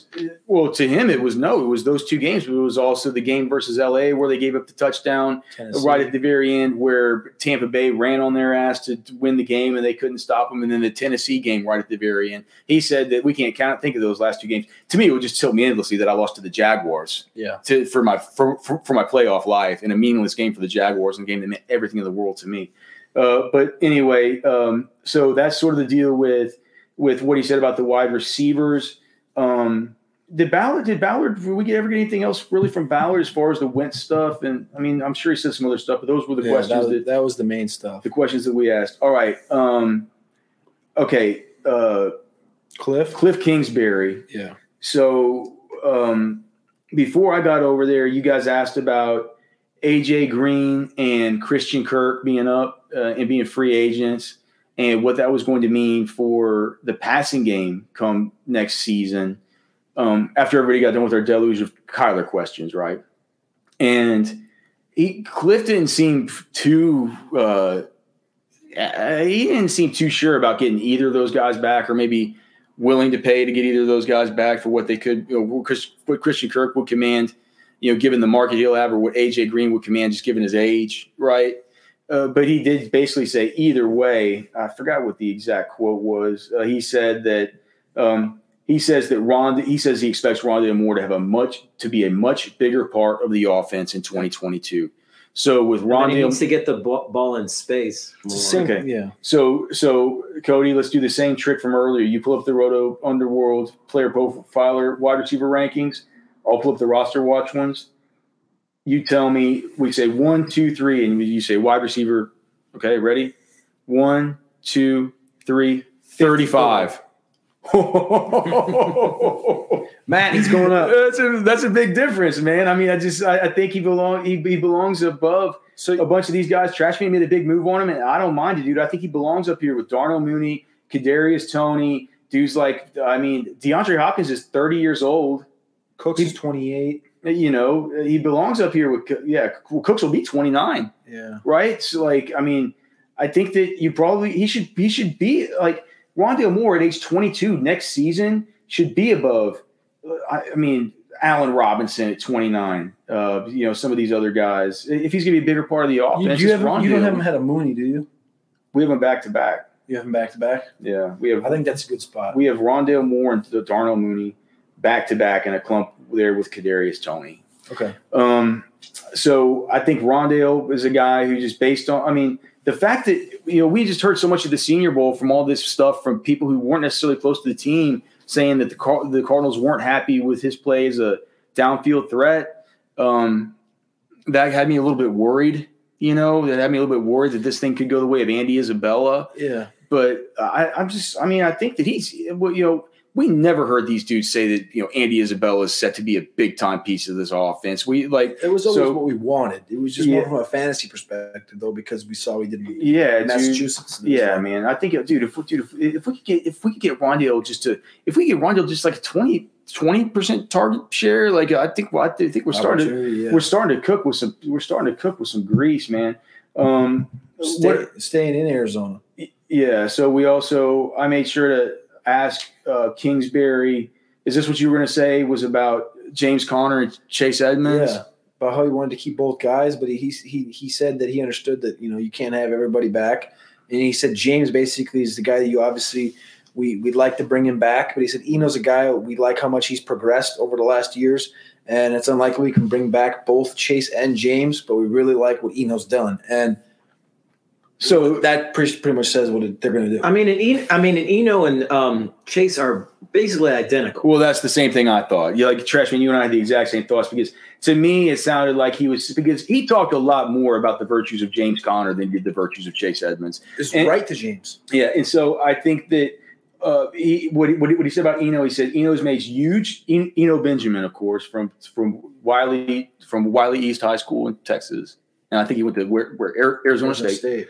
Well, to him, it was those two games, but it was also the game versus LA where they gave up the touchdown right at the very end where Tampa Bay ran on their ass to win the game and they couldn't stop them. And then the Tennessee game right at the very end. He said that we can't think of those last two games. To me, it would just tilt me endlessly that I lost to the Jaguars for my playoff life in a meaningless game for the Jaguars and a game that meant everything in the world to me. But anyway, so that's sort of the deal with what he said about the wide receivers. Did Ballard, did we ever get anything else really from Ballard as far as the Wentz stuff? And I mean, I'm sure he said some other stuff, but those were the questions. That was the main stuff. The questions that we asked. All right. Okay. Cliff Kingsbury. Yeah. So before I got over there, you guys asked about AJ Green and Christian Kirk being up and being free agents and what that was going to mean for the passing game come next season. After everybody got done with our deluge of Kyler questions, right? And Cliff didn't seem too sure about getting either of those guys back, or maybe willing to pay to get either of those guys back for what they could, what Christian Kirk would command, given the market he'll have, or what AJ Green would command, just given his age, right? But he did basically say either way. I forgot what the exact quote was. He said that. He says he expects Rondale Moore to be a much bigger part of the offense in 2022. So with Rondale, he needs to get the ball in space. Okay. Yeah. So Cody, let's do the same trick from earlier. You pull up the Roto Underworld player profiler wide receiver rankings. I'll pull up the roster watch ones. You tell me. We say 1, 2, 3, and you say wide receiver. Okay, ready? 1, 2, 3, 35. Matt, he's going up. That's a big difference, man. I mean, I think he belongs above a bunch of these guys. Trashman made a big move on him, and I don't mind it, dude. I think he belongs up here with Darnell Mooney, Kadarius Toney, dudes like DeAndre Hopkins is 30 years old. Cooks is 28. He belongs up here with Cooks will be 29. Yeah. Right? So I think that he should be like Rondale Moore at age 22 next season should be above, Allen Robinson at 29. Some of these other guys. If he's going to be a bigger part of the offense, you don't have him had a Mooney, do you? We have him back to back. You have him back to back? Yeah, we have. I think that's a good spot. We have Rondale Moore and Darnell Mooney back to back in a clump there with Kadarius Toney. Okay. So I think Rondale is a guy who just based on. The fact that, we just heard so much of the Senior Bowl from all this stuff from people who weren't necessarily close to the team saying that the Cardinals weren't happy with his play as a downfield threat. That had me a little bit worried, that this thing could go the way of Andy Isabella. Yeah. But I think that we never heard these dudes say that, Andy Isabella is set to be a big-time piece of this offense. It was always what we wanted. It was just more from a fantasy perspective, though, because we saw we didn't Massachusetts. Yeah, man. I think, dude, if we could get Rondale just like a 20% target share, like I think we're starting to cook with some grease, man. Staying in Arizona. Yeah. So I made sure to ask Kingsbury, is this what you were going to say was about James Conner and Chase Edmonds? Yeah, about how he wanted to keep both guys, but he said that he understood that, you can't have everybody back. And he said James basically is the guy that you obviously we'd like to bring him back, but he said Eno's a guy we like how much he's progressed over the last years, and it's unlikely we can bring back both Chase and James, but we really like what Eno's done. And so that pretty much says what they're going to do. Eno and Chase are basically identical. Well, that's the same thing I thought. Trashman, you and I had the exact same thoughts because to me it sounded like because he talked a lot more about the virtues of James Conner than he did the virtues of Chase Edmonds. It's right to James. Yeah, and so I think that what he said about Eno, he said Eno's made huge. Eno Benjamin, of course, from Wiley East High School in Texas, and I think he went to Arizona State.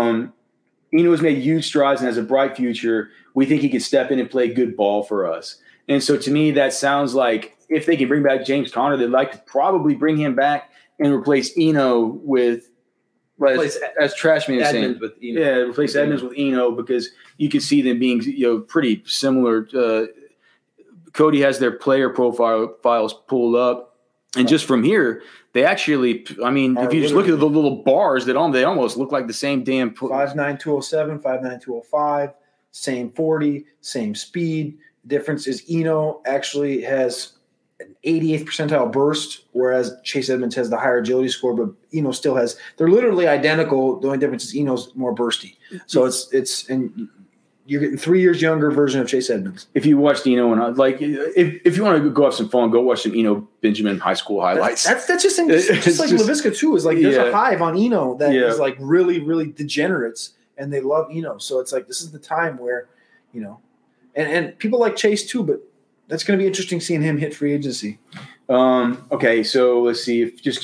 Eno has made huge strides and has a bright future. We think he can step in and play good ball for us. And so to me, that sounds like if they can bring back James Conner, they'd like to probably bring him back and replace Eno with, as Trashman is saying, replace Edmonds with Eno, because you can see them being pretty similar Cody has their player files pulled up, and just from here, they actually, I mean, if you just look at the little bars they almost look like the same damn. 5'9", 207, 5'9", 205, same 40, same speed. Difference is Eno actually has an 88th percentile burst, whereas Chase Edmonds has the higher agility score, but Eno still has – they're literally identical. The only difference is Eno's more bursty. So it's – and you're getting 3 years younger version of Chase Edmonds. If you watched Eno and like, if you want to go have some fun, go watch some Eno Benjamin high school highlights. That's just like Laviska too. Is like there's a hive on Eno that is like really really degenerates, and they love Eno. So it's like this is the time where, you know, and people like Chase too, but that's going to be interesting seeing him hit free agency. Okay, so let's see if just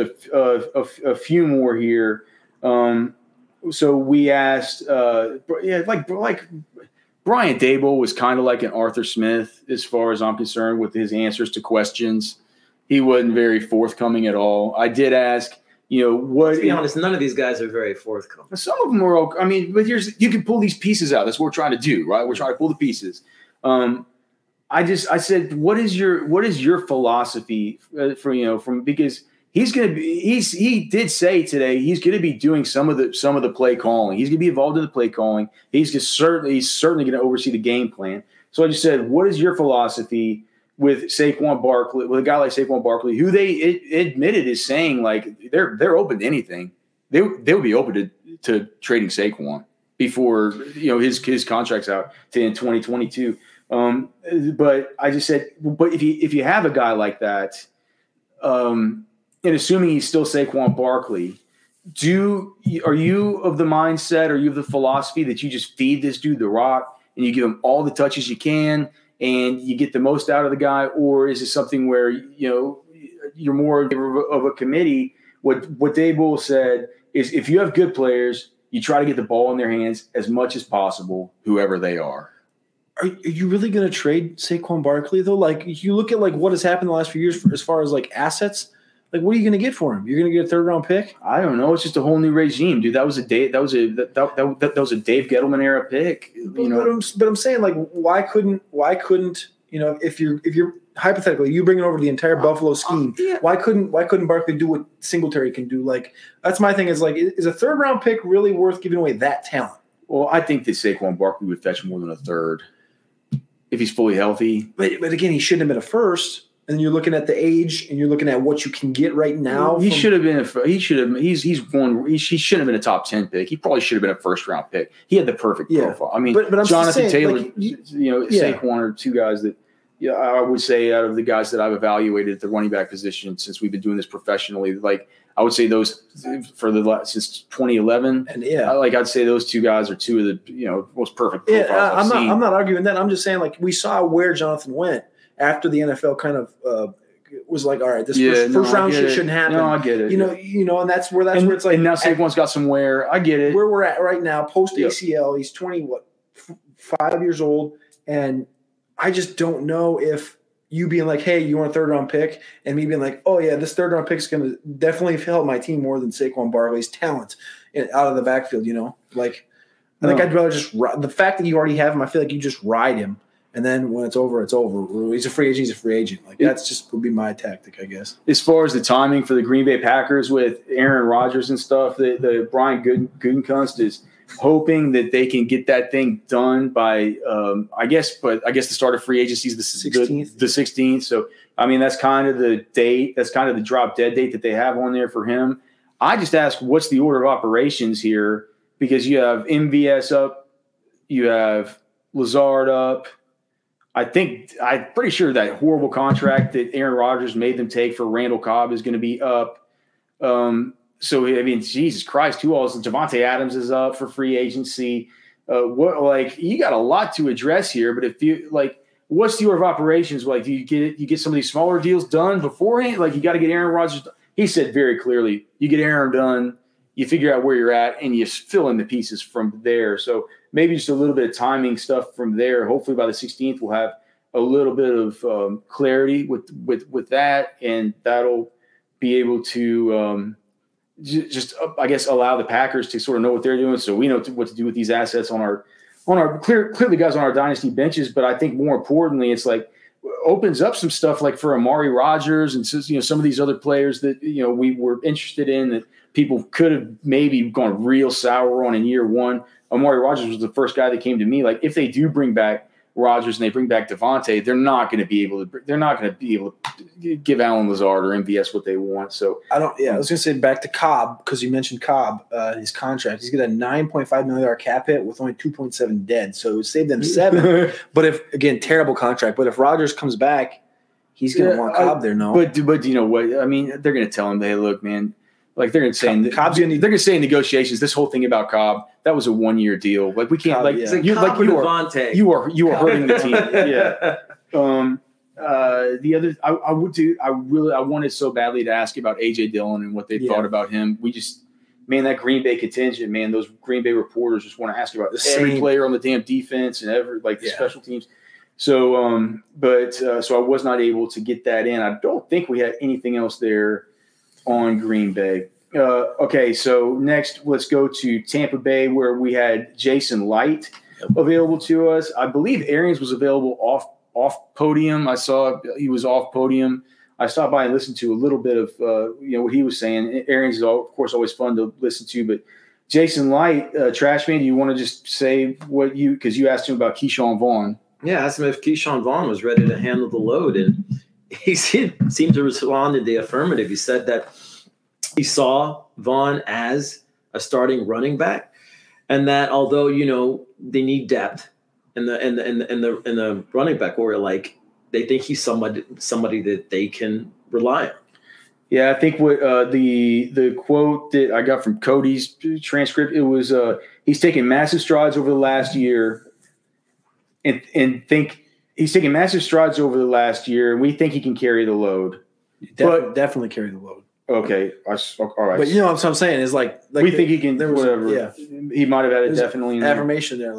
a few more here. So we asked, like Brian Daboll was kind of like an Arthur Smith as far as I'm concerned with his answers to questions. He wasn't very forthcoming at all. I did ask, what? To be honest, none of these guys are very forthcoming. Some of them are okay. I mean, but you can pull these pieces out. That's what we're trying to do, right? We're trying to pull the pieces. I said, what is your philosophy because he did say today he's going to be doing some of the play calling. He's going to be involved in the play calling. He's certainly going to oversee the game plan. So I just said, what is your philosophy with Saquon Barkley, with a guy like Saquon Barkley, who they admitted is saying like they're open to anything. They'll be open to trading Saquon before his contract's out in 2022. But I just said, but if you have a guy like that, and assuming he's still Saquon Barkley, are you of the mindset, are you of the philosophy that you just feed this dude the rock and you give him all the touches you can and you get the most out of the guy? Or is it something where, you're more of a committee? What Daboll said is if you have good players, you try to get the ball in their hands as much as possible, whoever they are. Are you really going to trade Saquon Barkley though? Like you look at like what has happened the last few years as far as like assets. Like, what are you going to get for him? You're going to get a 3rd round pick? I don't know. It's just a whole new regime, dude. That was a Dave Gettleman era pick. But I'm saying, like, why couldn't if you're hypothetically you bring it over to the entire Buffalo scheme, why couldn't Barkley do what Singletary can do? Like, that's my thing. Is like, is a 3rd round pick really worth giving away that talent? Well, I think that Saquon Barkley would fetch more than a 3rd if he's fully healthy. But again, he shouldn't have been a 1st. And you're looking at the age, and you're looking at what you can get right now. He should have been. He shouldn't have been a top 10 pick. He probably should have been a 1st round pick. He had the perfect profile. I mean, but I'm Jonathan Taylor, like, Saquon are two guys that, I would say out of the guys that I've evaluated at the running back position since we've been doing this professionally, like I would say those since 2011. And I'd say those two guys are two of the most perfect profiles. I'm not arguing that. I'm just saying like we saw where Jonathan went. After the NFL kind of was like, all right, this first round shit shouldn't happen. No, I get it. And that's where it's like. And now Saquon's got some wear. I get it. Where we're at right now, post ACL, he's 5 years old, and I just don't know if you being like, hey, you want a 3rd round pick, and me being like, oh yeah, this 3rd round pick is going to definitely help my team more than Saquon Barkley's talent out of the backfield. I think I'd rather just the fact that you already have him. I feel like you just ride him. And then when it's over, it's over. He's a free agent. He's a free agent. Like that's just would be my tactic, I guess. As far as the timing for the Green Bay Packers with Aaron Rodgers and stuff, the Brian Gutekunst is hoping that they can get that thing done by, I guess the start of free agency is the 16th. The 16th. So I mean that's kind of the date. That's kind of the drop dead date that they have on there for him. I just ask, what's the order of operations here? Because you have MVS up, you have Lazard up. I'm pretty sure that horrible contract that Aaron Rodgers made them take for Randall Cobb is going to be up. So, I mean, Jesus Christ, who else? Devontae Adams is up for free agency. You got a lot to address here, but if you what's the order of operations? Like, do you get some of these smaller deals done beforehand? Like, you got to get Aaron Rodgers. He said very clearly, you get Aaron done, you figure out where you're at, and you fill in the pieces from there. So maybe just a little bit of timing stuff from there. Hopefully by the 16th, we'll have a little bit of clarity with that, and that'll be able to just I guess allow the Packers to sort of know what they're doing, so we know what to do with these assets on our clearly guys on our dynasty benches. But I think more importantly, it's like opens up some stuff like for Amari Rodgers and some of these other players that we were interested in that people could have maybe gone real sour on in year one. Amari Rodgers was the first guy that came to me. Like if they do bring back Rodgers and they bring back Devontae, they're not going to be able to give Allen Lazard or MVS what they want. So I was going to say back to Cobb, because you mentioned Cobb, his contract. He's got a $9.5 million cap hit with only 2.7 dead. So it would save them $7. But terrible contract. But if Rodgers comes back, he's going to want Cobb there. No, but you know what? I mean, they're going to tell him, hey, look, man. Like they're going to say, Cobb's going to. They're going to say in negotiations, this whole thing about Cobb, that was a 1-year deal. Like we can't. Cobb, you are hurting the team. Yeah. The other, I wanted so badly to ask about AJ Dillon and what they thought about him. That Green Bay contingent, man, those Green Bay reporters just want to ask about every player on the damn defense and the special teams. So, so I was not able to get that in. I don't think we had anything else there on Green Bay. Okay, so next let's go to Tampa Bay, where we had Jason Light available to us. I believe Arians was available off podium. I saw he was off podium. I stopped by and listened to a little bit of what he was saying. Arians is of course always fun to listen to, but Jason Light, Trashman, do you want to just say because you asked him about Keyshawn Vaughn? Yeah, I asked him if Keyshawn Vaughn was ready to handle the load, and he seemed to respond in the affirmative. He said that he saw Vaughn as a starting running back, and that although they need depth in the running back, or like they think he's somebody that they can rely on. Yeah, I think what the quote that I got from Cody's transcript, it was he's taken massive strides over the last year, and he's taken massive strides over the last year, and we think he can carry the load. Definitely carry the load. Okay, all right. But what I'm saying is like we think he can. Whatever. He might have had it definitely in affirmation there.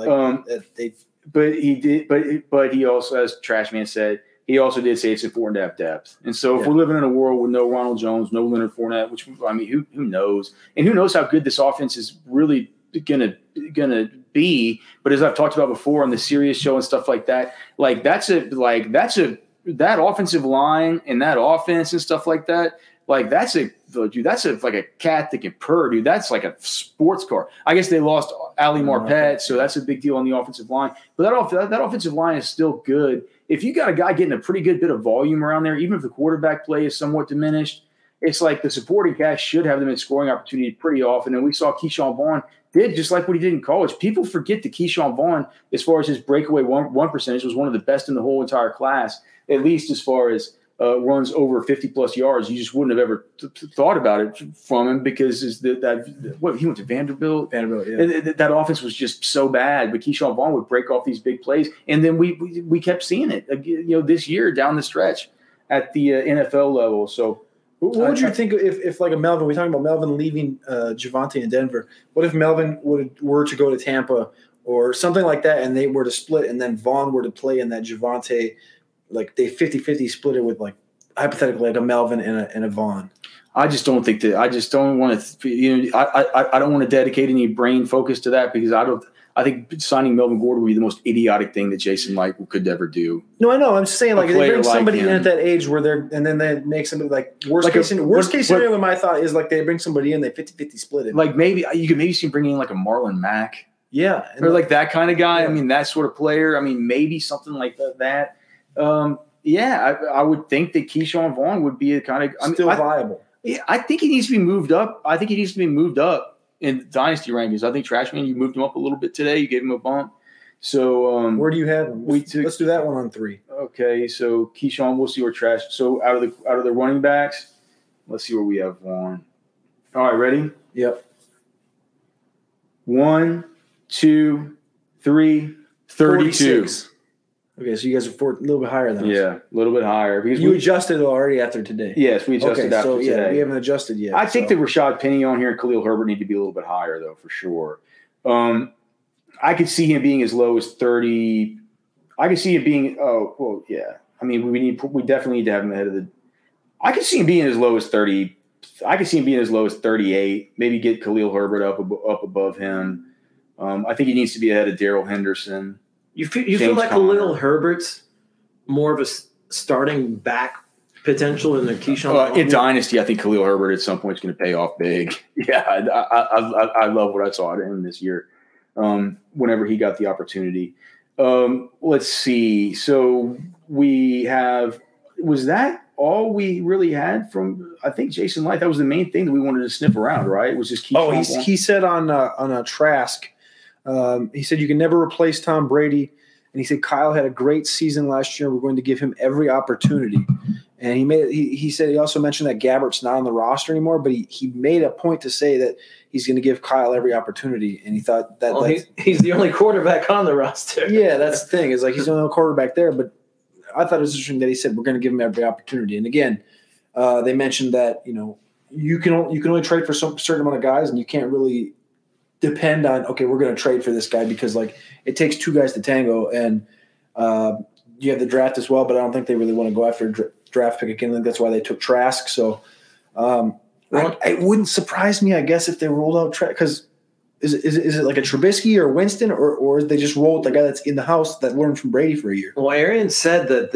But he did. But he also, as Trashman said, he also did say it's important to have depth. And so if we're living in a world with no Ronald Jones, no Leonard Fournette, which who knows, and who knows how good this offense is really gonna be. But as I've talked about before on the Sirius show and stuff like that, that offensive line and that offense and stuff like that. Like that's a cat that can purr, dude. That's like a sports car. I guess they lost Ali Marpet, so that's a big deal on the offensive line. But that offensive line is still good. If you got a guy getting a pretty good bit of volume around there, even if the quarterback play is somewhat diminished, it's like the supporting cast should have them in scoring opportunity pretty often. And we saw Keyshawn Vaughn did just like what he did in college. People forget that Keyshawn Vaughn, as far as his breakaway one percentage, was one of the best in the whole entire class, at least as far as runs over 50-plus yards. You just wouldn't have ever thought about it from him because he went to Vanderbilt. Yeah. That offense was just so bad, but Keyshawn Vaughn would break off these big plays, and then we kept seeing it. This year down the stretch at the NFL level. So, what would you think if like a Melvin? We're talking about Melvin leaving Javonte in Denver. What if Melvin were to go to Tampa or something like that, and they were to split, and then Vaughn were to play in that Javonte? Like they 50-50 split it with like hypothetically like a Melvin and a Vaughn. I just don't think that. I just don't want to. I don't want to dedicate any brain focus to that because I think signing Melvin Gordon would be the most idiotic thing that Jason Light could ever do. No, I know. I'm just saying like they bring somebody in at that age where and then they make somebody like worst case scenario. In my thought is like they bring somebody in, they 50-50 split it. Like maybe you could see him bringing in like a Marlon Mack. Yeah, or like that kind of guy. Yeah. I mean that sort of player. I mean maybe something like that. I would think that Keyshawn Vaughn would be a kind of still viable. Yeah, I think he needs to be moved up. I think he needs to be moved up in dynasty rankings. I think Trashman, you moved him up a little bit today. You gave him a bump. So where do you have him? Let's do that one on 3. Okay, so Keyshawn, we'll see where Trash. So out of the running backs, let's see where we have Vaughn. All right, ready? Yep. 1, 2, 3, 32. 46. Okay, so you guys are a little bit higher than us. Yeah, a little bit higher. Because you adjusted already after today. Yes, we adjusted after today. Yeah, we haven't adjusted yet. I think that Rashad Penny on here and Khalil Herbert need to be a little bit higher, though, for sure. I could see him being as low as 30. I could see him being I mean, we definitely need to have him ahead of the – I could see him being as low as 30. I could see him being as low as 38, maybe get Khalil Herbert up above him. I think he needs to be ahead of Darrell Henderson. You feel like Khalil Herbert's more of starting back potential in the Keyshawn? In Dynasty, I think Khalil Herbert at some point is going to pay off big. Yeah, I love what I saw at him this year whenever he got the opportunity. Let's see. So we have – was that all we really had from, I think, Jason Light? That was the main thing that we wanted to sniff around, right? It was just Keyshawn. He said on a Trask, he said you can never replace Tom Brady. And he said Kyle had a great season last year. We're going to give him every opportunity. And he said he also mentioned that Gabbert's not on the roster anymore, but he made a point to say that he's going to give Kyle every opportunity. And he thought that he's the only quarterback on the roster. Yeah, that's the thing. Is like he's the only quarterback there. But I thought it was interesting that he said we're going to give him every opportunity. And again, they mentioned that you can only trade for some certain amount of guys, and you can't really depend on we're going to trade for this guy because like it takes two guys to tango. And you have the draft as well, but I don't think they really want to go after a draft pick again. I think that's why they took Trask. So it wouldn't surprise me, I guess, if they rolled out Trask because. Is it like a Trubisky or Winston, or they just roll with the guy that's in the house that learned from Brady for a year? Well, Arian said that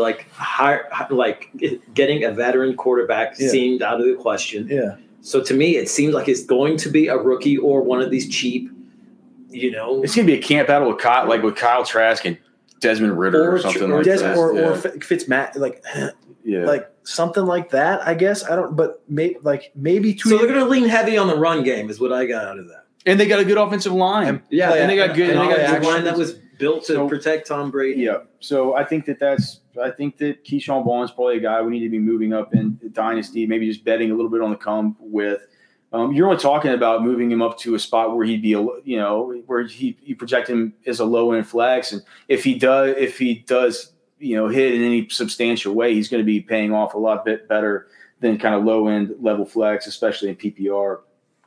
getting a veteran quarterback seemed out of the question. Yeah. So to me, it seems like it's going to be a rookie or one of these cheap. It's going to be a camp battle with Kyle Trask and Desmond Ridder or something like that. Or Fitzmatt, like something like that. I guess I don't, but maybe two. So they're going to lean heavy on the run game, is what I got out of that. And they got a good offensive line. And they got good. And they got a line that was built to protect Tom Brady. Yeah. So I think that Keyshawn Vaughn's probably a guy we need to be moving up in Dynasty, maybe just betting a little bit on the come with. You're only talking about moving him up to a spot where he'd be, where you project him as a low end flex, and if he does, hit in any substantial way, he's going to be paying off a lot bit better than kind of low end level flex, especially in PPR.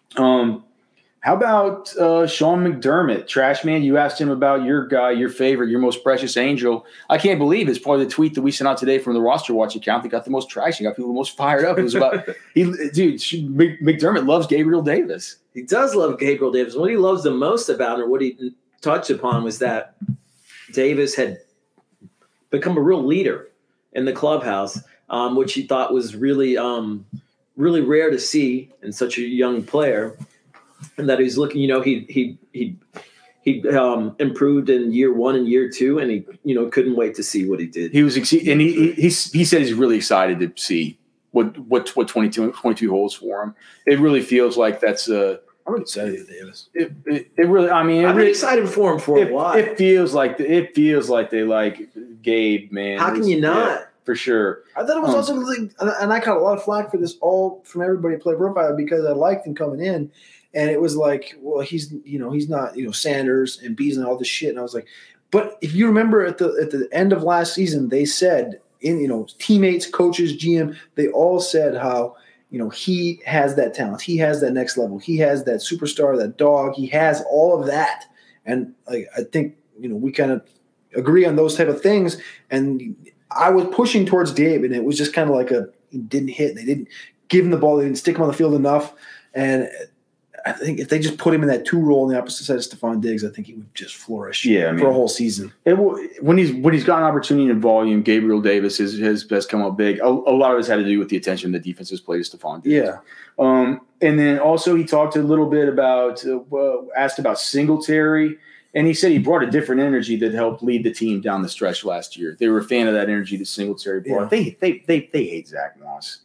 How about Sean McDermott? Trash Man, you asked him about your guy, your favorite, your most precious angel. I can't believe it's probably the tweet that we sent out today from the Roster Watch account that got the most traction, got people the most fired up. It was about McDermott loves Gabriel Davis. He does love Gabriel Davis. What he loves the most about him, or what he touched upon, was that Davis had become a real leader in the clubhouse, which he thought was really, really rare to see in such a young player. And that he's looking, he improved in year 1 and year 2, and he, couldn't wait to see what he did. He was, and he said he's really excited to see what 22 holds for him. It really feels like that's I'm excited, Davis. It really, I mean, I've been excited for him for a while. It feels like they like Gabe, man. How can you not? Yeah, for sure. I thought it was also, and I got a lot of flack for this all from everybody at Play Profile because I liked him coming in. And it was like, well, he's not, Sanders and Bees and all this shit. And I was like, but if you remember at the end of last season, they said teammates, coaches, GM, they all said how, he has that talent. He has that next level. He has that superstar, that dog. He has all of that. And I think, we kind of agree on those type of things. And I was pushing towards Gabe, and it was just kind of like he didn't hit. They didn't give him the ball. They didn't stick him on the field enough. And I think if they just put him in that 2 role on the opposite side of Stephon Diggs, I think he would just flourish for a whole season. When he's got an opportunity in volume, Gabriel Davis has come up big. A lot of it has had to do with the attention the defense has played to Stephon Diggs. Yeah. And then also he talked a little bit about asked about Singletary, and he said he brought a different energy that helped lead the team down the stretch last year. They were a fan of that energy that Singletary brought. Yeah. They hate Zach Moss.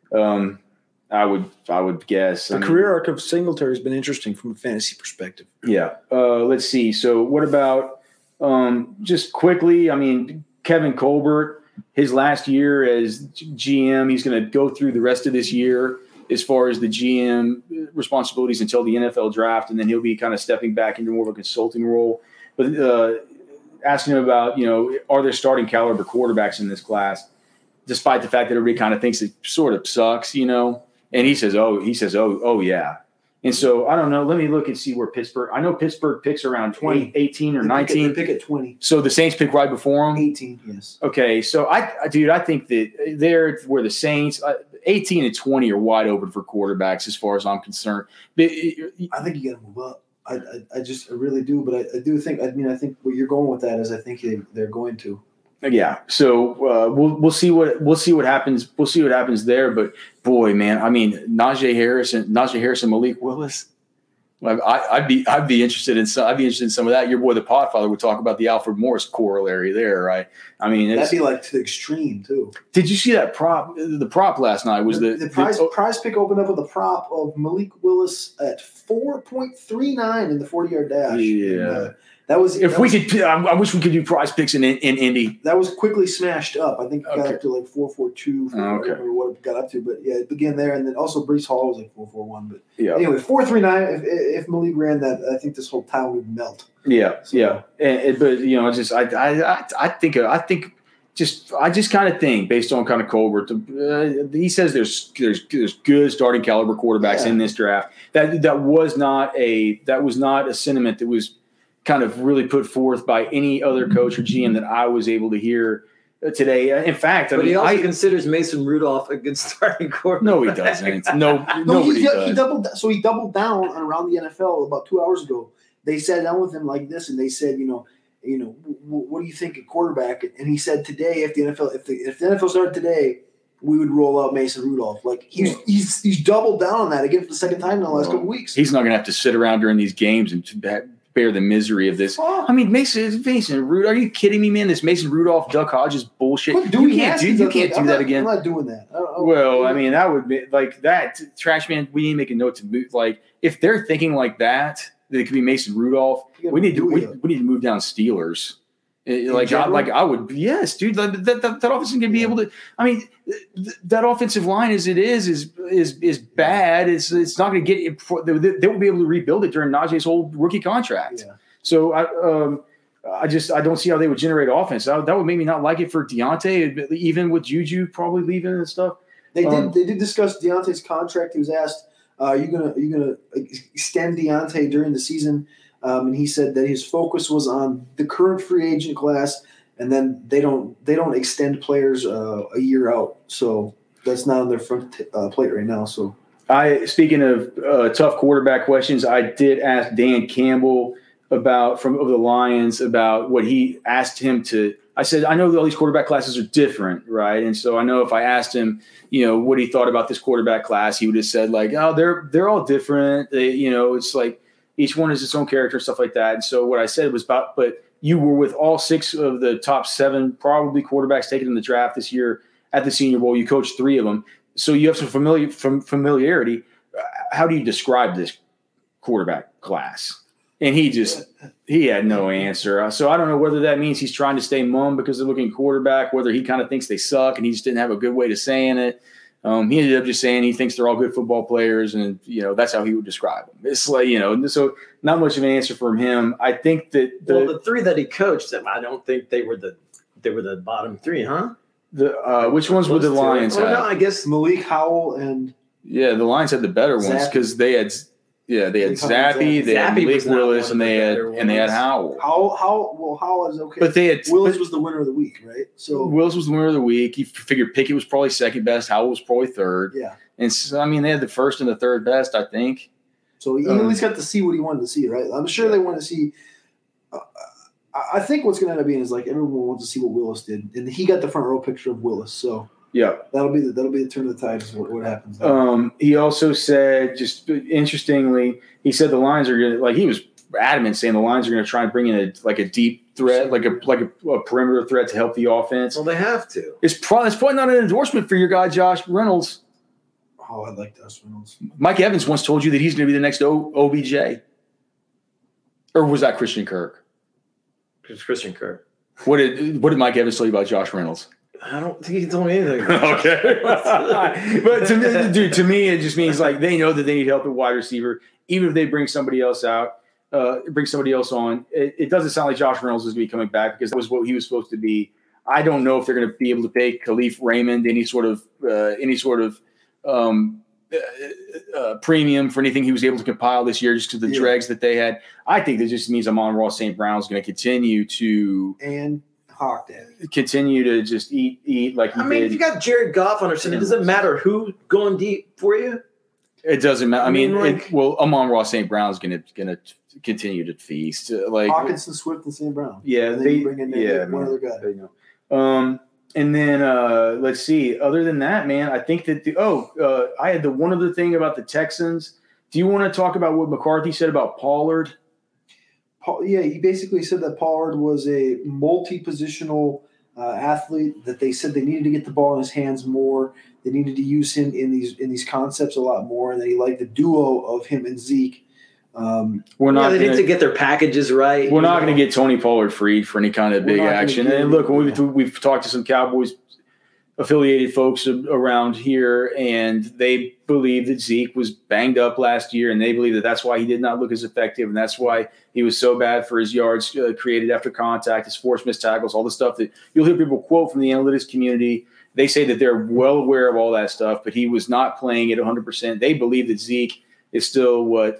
I would guess. The career arc of Singletary has been interesting from a fantasy perspective. Yeah. Let's see. So what about just quickly, Kevin Colbert, his last year as GM, he's going to go through the rest of this year as far as the GM responsibilities until the NFL draft, and then he'll be kind of stepping back into more of a consulting role. But asking him about, are there starting caliber quarterbacks in this class, despite the fact that everybody kind of thinks it sort of sucks, And he says, oh, yeah. And so, I don't know. Let me look and see where Pittsburgh – I know Pittsburgh picks around 20, 18 or 19. They pick at 20. So the Saints pick right before them? 18, yes. Okay. So, I think that they're where the Saints 18 and 20 are wide open for quarterbacks as far as I'm concerned. But I think you got to move up. I really do. But I do think – I think what you're going with that is I think they're going to. Yeah, so we'll see what happens. We'll see what happens there. But boy, man, I mean, Najee Harris, Malik Willis. I'd be interested in some of that. Your boy, the Podfather, would talk about the Alfred Morris corollary there, right? I mean, that'd be like to the extreme too. Did you see that prop? The prop last night was the prize pick opened up with a prop of Malik Willis at 4.39 in the 40-yard dash. Yeah. I wish we could do prize picks in Indy. That was quickly smashed up. I think it got up to like 4.42 or what it got up to. But yeah, it began there, and then also Breece Hall was like 4.41. But anyway, 4.39. If Malik ran that, I think this whole town would melt. Yeah, so. Yeah. But I just kind of think based on kind of Colbert, he says there's good starting caliber quarterbacks in this draft. That was not a sentiment that was kind of really put forth by any other coach or GM that I was able to hear today. In fact, he also considers Mason Rudolph a good starting quarterback. No, he doesn't. Nobody does. He doubled down around the NFL about 2 hours ago. They sat down with him like this, and they said, what do you think of quarterback? And he said today, if the NFL started today, we would roll out Mason Rudolph. Like he's doubled down on that again for the second time in the last couple of weeks. He's not going to have to sit around during these games and bear the misery of this. I mean, Mason Rudolph. Are you kidding me, man? This Mason Rudolph, Duck Hodges bullshit. You can't do that again. I'm not doing that. Well, I mean, that would be like that. Trash man, we need to make a note to move. Like, if they're thinking like that it could be Mason Rudolph. We need to move down Steelers. I would, yes, dude. That offense is going to be able to. I mean, that offensive line as it is bad. It's not going to get. They won't be able to rebuild it during Najee's whole rookie contract. Yeah. So I don't see how they would generate offense. That would make me not like it for Deontay, even with Juju probably leaving and stuff. They did discuss Deontay's contract. He was asked, "Are you gonna extend Deontay during the season?" And he said that his focus was on the current free agent class, and then they don't extend players a year out. So that's not on their front plate right now. So speaking of tough quarterback questions, I did ask Dan Campbell of the Lions about what he asked him to. I said, I know that all these quarterback classes are different, right? And so I know if I asked him, what he thought about this quarterback class, he would have said like, oh, they're all different. It's like each one is its own character, stuff like that. And so what I said was but you were with all 6 of the top 7 probably quarterbacks taken in the draft this year at the Senior Bowl. You coached 3 of them, so you have some familiarity. How do you describe this quarterback class? And he had no answer. So I don't know whether that means he's trying to stay mum because they're looking quarterback, whether he kind of thinks they suck and he just didn't have a good way to saying it. He ended up just saying he thinks they're all good football players, and that's how he would describe them. It's like so not much of an answer from him. I think that the 3 that he coached, I don't think they were the bottom 3, huh? Which ones would the Lions have? No, I guess Malik Howell and the Lions had the better ones because they had Zappy, they had Malik Willis, and they had Howell. Howell is okay. But Willis was the winner of the week, right? So Willis was the winner of the week. You figured Pickett was probably second best. Howell was probably third. Yeah. And so, I mean, they had the first and the third best, I think. So he at least got to see what he wanted to see, right? I'm sure they want to see. I think what's going to end up being is like everyone wants to see what Willis did, and he got the front row picture of Willis. So yeah, that'll be the turn of the tide. Is what happens. He also said, just interestingly, he said the Lions are going to he was adamant saying the Lions are going to try and bring in a deep threat, like a perimeter threat to help the offense. Well, they have to. It's probably not an endorsement for your guy Josh Reynolds. Oh, I like Josh Reynolds. Mike Evans once told you that he's going to be the next OBJ, or was that Christian Kirk? It's Christian Kirk. What did Mike Evans tell you about Josh Reynolds? I don't think he told me anything. Okay. But to me, it just means like they know that they need help at wide receiver. Even if they bring somebody else on, it doesn't sound like Josh Reynolds is going to be coming back because that was what he was supposed to be. I don't know if they're going to be able to pay Khalif Raymond any sort of premium for anything he was able to compile this year just to the dregs that they had. I think that just means Amon-Ra St. Brown is going to continue to just eat like he did. If you got Jared Goff on our team, it doesn't matter who going deep for you. It doesn't matter. Amon-Ra St. Brown is going to continue to feast. Hawkinson, Swift, and St. Brown. Yeah, and they bring in one other guy. And then let's see. Other than that, man, I think that I had the one other thing about the Texans. Do you want to talk about what McCarthy said about Pollard? Yeah, he basically said that Pollard was a multi-positional athlete, that they said they needed to get the ball in his hands more. They needed to use him in these concepts a lot more, and that he liked the duo of him and Zeke. They need to get their packages right. We're not going to get Tony Pollard freed for any kind of big action. And look, we've talked to some Cowboys affiliated folks around here, and they believe that Zeke was banged up last year, and they believe that that's why he did not look as effective, and that's why he was so bad for his yards created after contact, his forced missed tackles, all the stuff that you'll hear people quote from the analytics community. They say that they're well aware of all that stuff, but he was not playing at 100%. They believe that Zeke is still what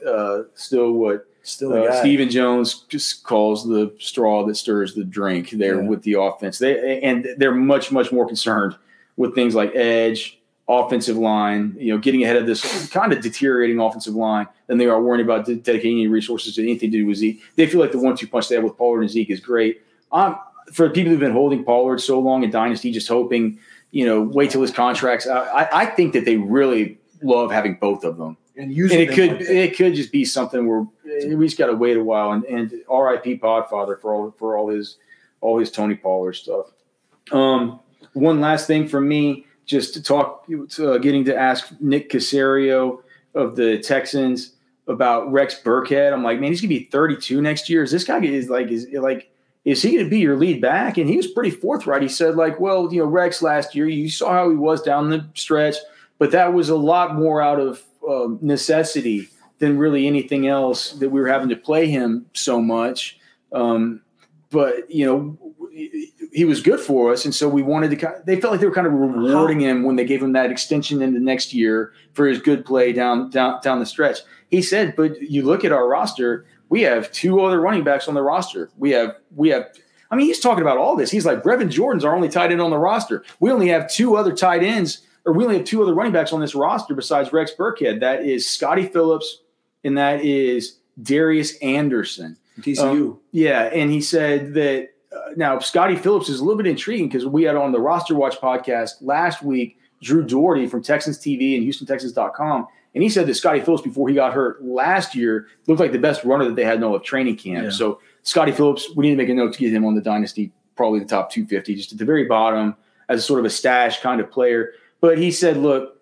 Stephen Jones just calls the straw that stirs the drink there with the offense. They're much, much more concerned with things like edge, offensive line, getting ahead of this kind of deteriorating offensive line than they are worrying about dedicating any resources to anything to do with Zeke. They feel like the 1-2 punch they have with Pollard and Zeke is great. For people who've been holding Pollard so long in Dynasty, just hoping, wait till his contract's out. I think that they really love having both of them. And it could just be something where we just got to wait a while. And R.I.P. Podfather for all his Tony Pollard stuff. One last thing for me, just to talk, getting to ask Nick Caserio of the Texans about Rex Burkhead. I'm like, man, he's gonna be 32 next year. Is this guy is he gonna be your lead back? And he was pretty forthright. He said, Rex last year, you saw how he was down the stretch, but that was a lot more out of necessity than really anything else, that we were having to play him so much. But he was good for us, and so we wanted to. They felt like they were kind of rewarding him when they gave him that extension into next year for his good play down the stretch. He said, "But you look at our roster. We have 2 other running backs on the roster. We have. I mean, he's talking about all this. He's like, Brevin Jordan's our only tight end on the roster. We only have 2 other tight ends, or we only have 2 other running backs on this roster besides Rex Burkhead. That is Scotty Phillips, and that is Darius Anderson." TCU. And he said that now Scotty Phillips is a little bit intriguing because we had on the Roster Watch podcast last week Drew Doherty from Texans TV and HoustonTexans.com, and he said that Scotty Phillips, before he got hurt last year, looked like the best runner that they had in all of training camp. Yeah. So Scotty Phillips, we need to make a note to get him on the Dynasty, probably the top 250, just at the very bottom as a sort of a stash kind of player. But he said, look,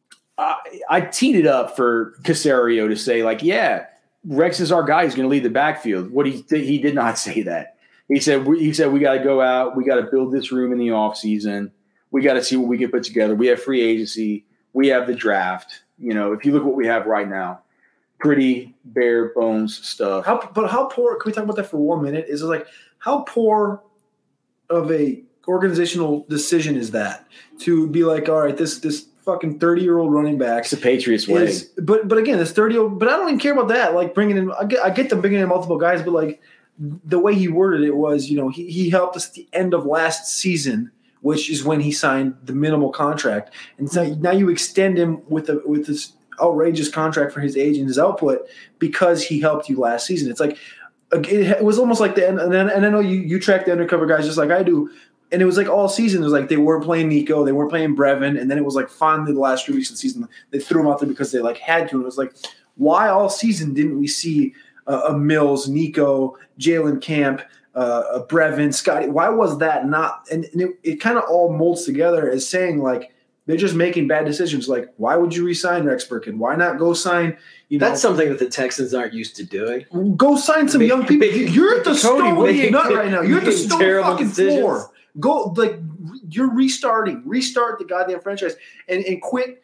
I teed it up for Caserio to say, Rex is our guy. He's going to lead the backfield. He did not say that. He said we got to go out. We got to build this room in the offseason. We got to see what we can put together. We have free agency. We have the draft. If you look at what we have right now, pretty bare bones stuff. How poor? Can we talk about that for 1 minute? Is it how poor of a organizational decision is that to be like, all right, this fucking 30-year-old running back. It's the Patriots way. But again, this 30-year-old. But I don't even care about that. Like bringing in, I get them bringing in multiple guys, but the way he worded it was, he helped us at the end of last season, which is when he signed the minimal contract, and so now you extend him with this outrageous contract for his age and his output because he helped you last season. It's like it was almost like and I know you track the undercover guys just like I do. And it was like all season, it was like they weren't playing Nico, they weren't playing Brevin, and then it was like finally the last 3 weeks of the season, they threw him out there because they had to. And it was like, why all season didn't we see a Mills, Nico, Jalen Camp, Brevin, Scotty? Why was that not? And it kind of all molds together as saying they're just making bad decisions. Like, why would you re-sign Rex Burkhead? Why not go sign? That's something that the Texans aren't used to doing. Go sign some young people. You're at the stone right now. You're at the stone fucking floor. Go you're restarting. Restart the goddamn franchise and quit.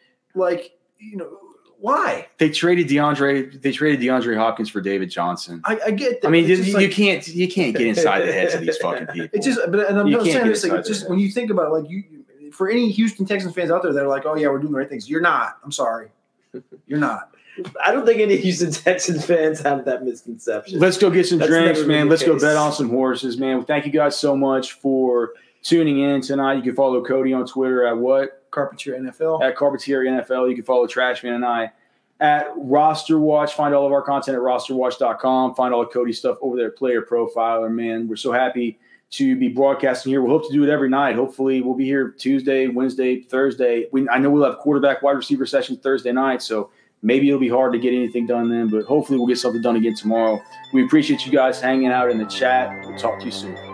Why? They traded DeAndre Hopkins for David Johnson. I get that. I mean, you can't get inside the heads of these fucking people. It's just, and I'm not saying this. It's just when you think about for any Houston Texans fans out there, they're like, oh yeah, we're doing the right things. You're not. I'm sorry, you're not. I don't think any Houston Texans fans have that misconception. Let's go get some drinks, man. Let's go bet on some horses, man. Well, thank you guys so much for tuning in tonight. You can follow Cody on Twitter at what? Carpentier NFL. At Carpentier NFL. You can follow Trashman and I at Roster Watch. Find all of our content at rosterwatch.com. Find all of Cody's stuff over there at Player Profiler, man. We're so happy to be broadcasting here. We'll hope to do it every night. Hopefully we'll be here Tuesday, Wednesday, Thursday. I know we'll have quarterback wide receiver sessions Thursday night, so maybe it'll be hard to get anything done then, but hopefully we'll get something done again tomorrow. We appreciate you guys hanging out in the chat. We'll talk to you soon.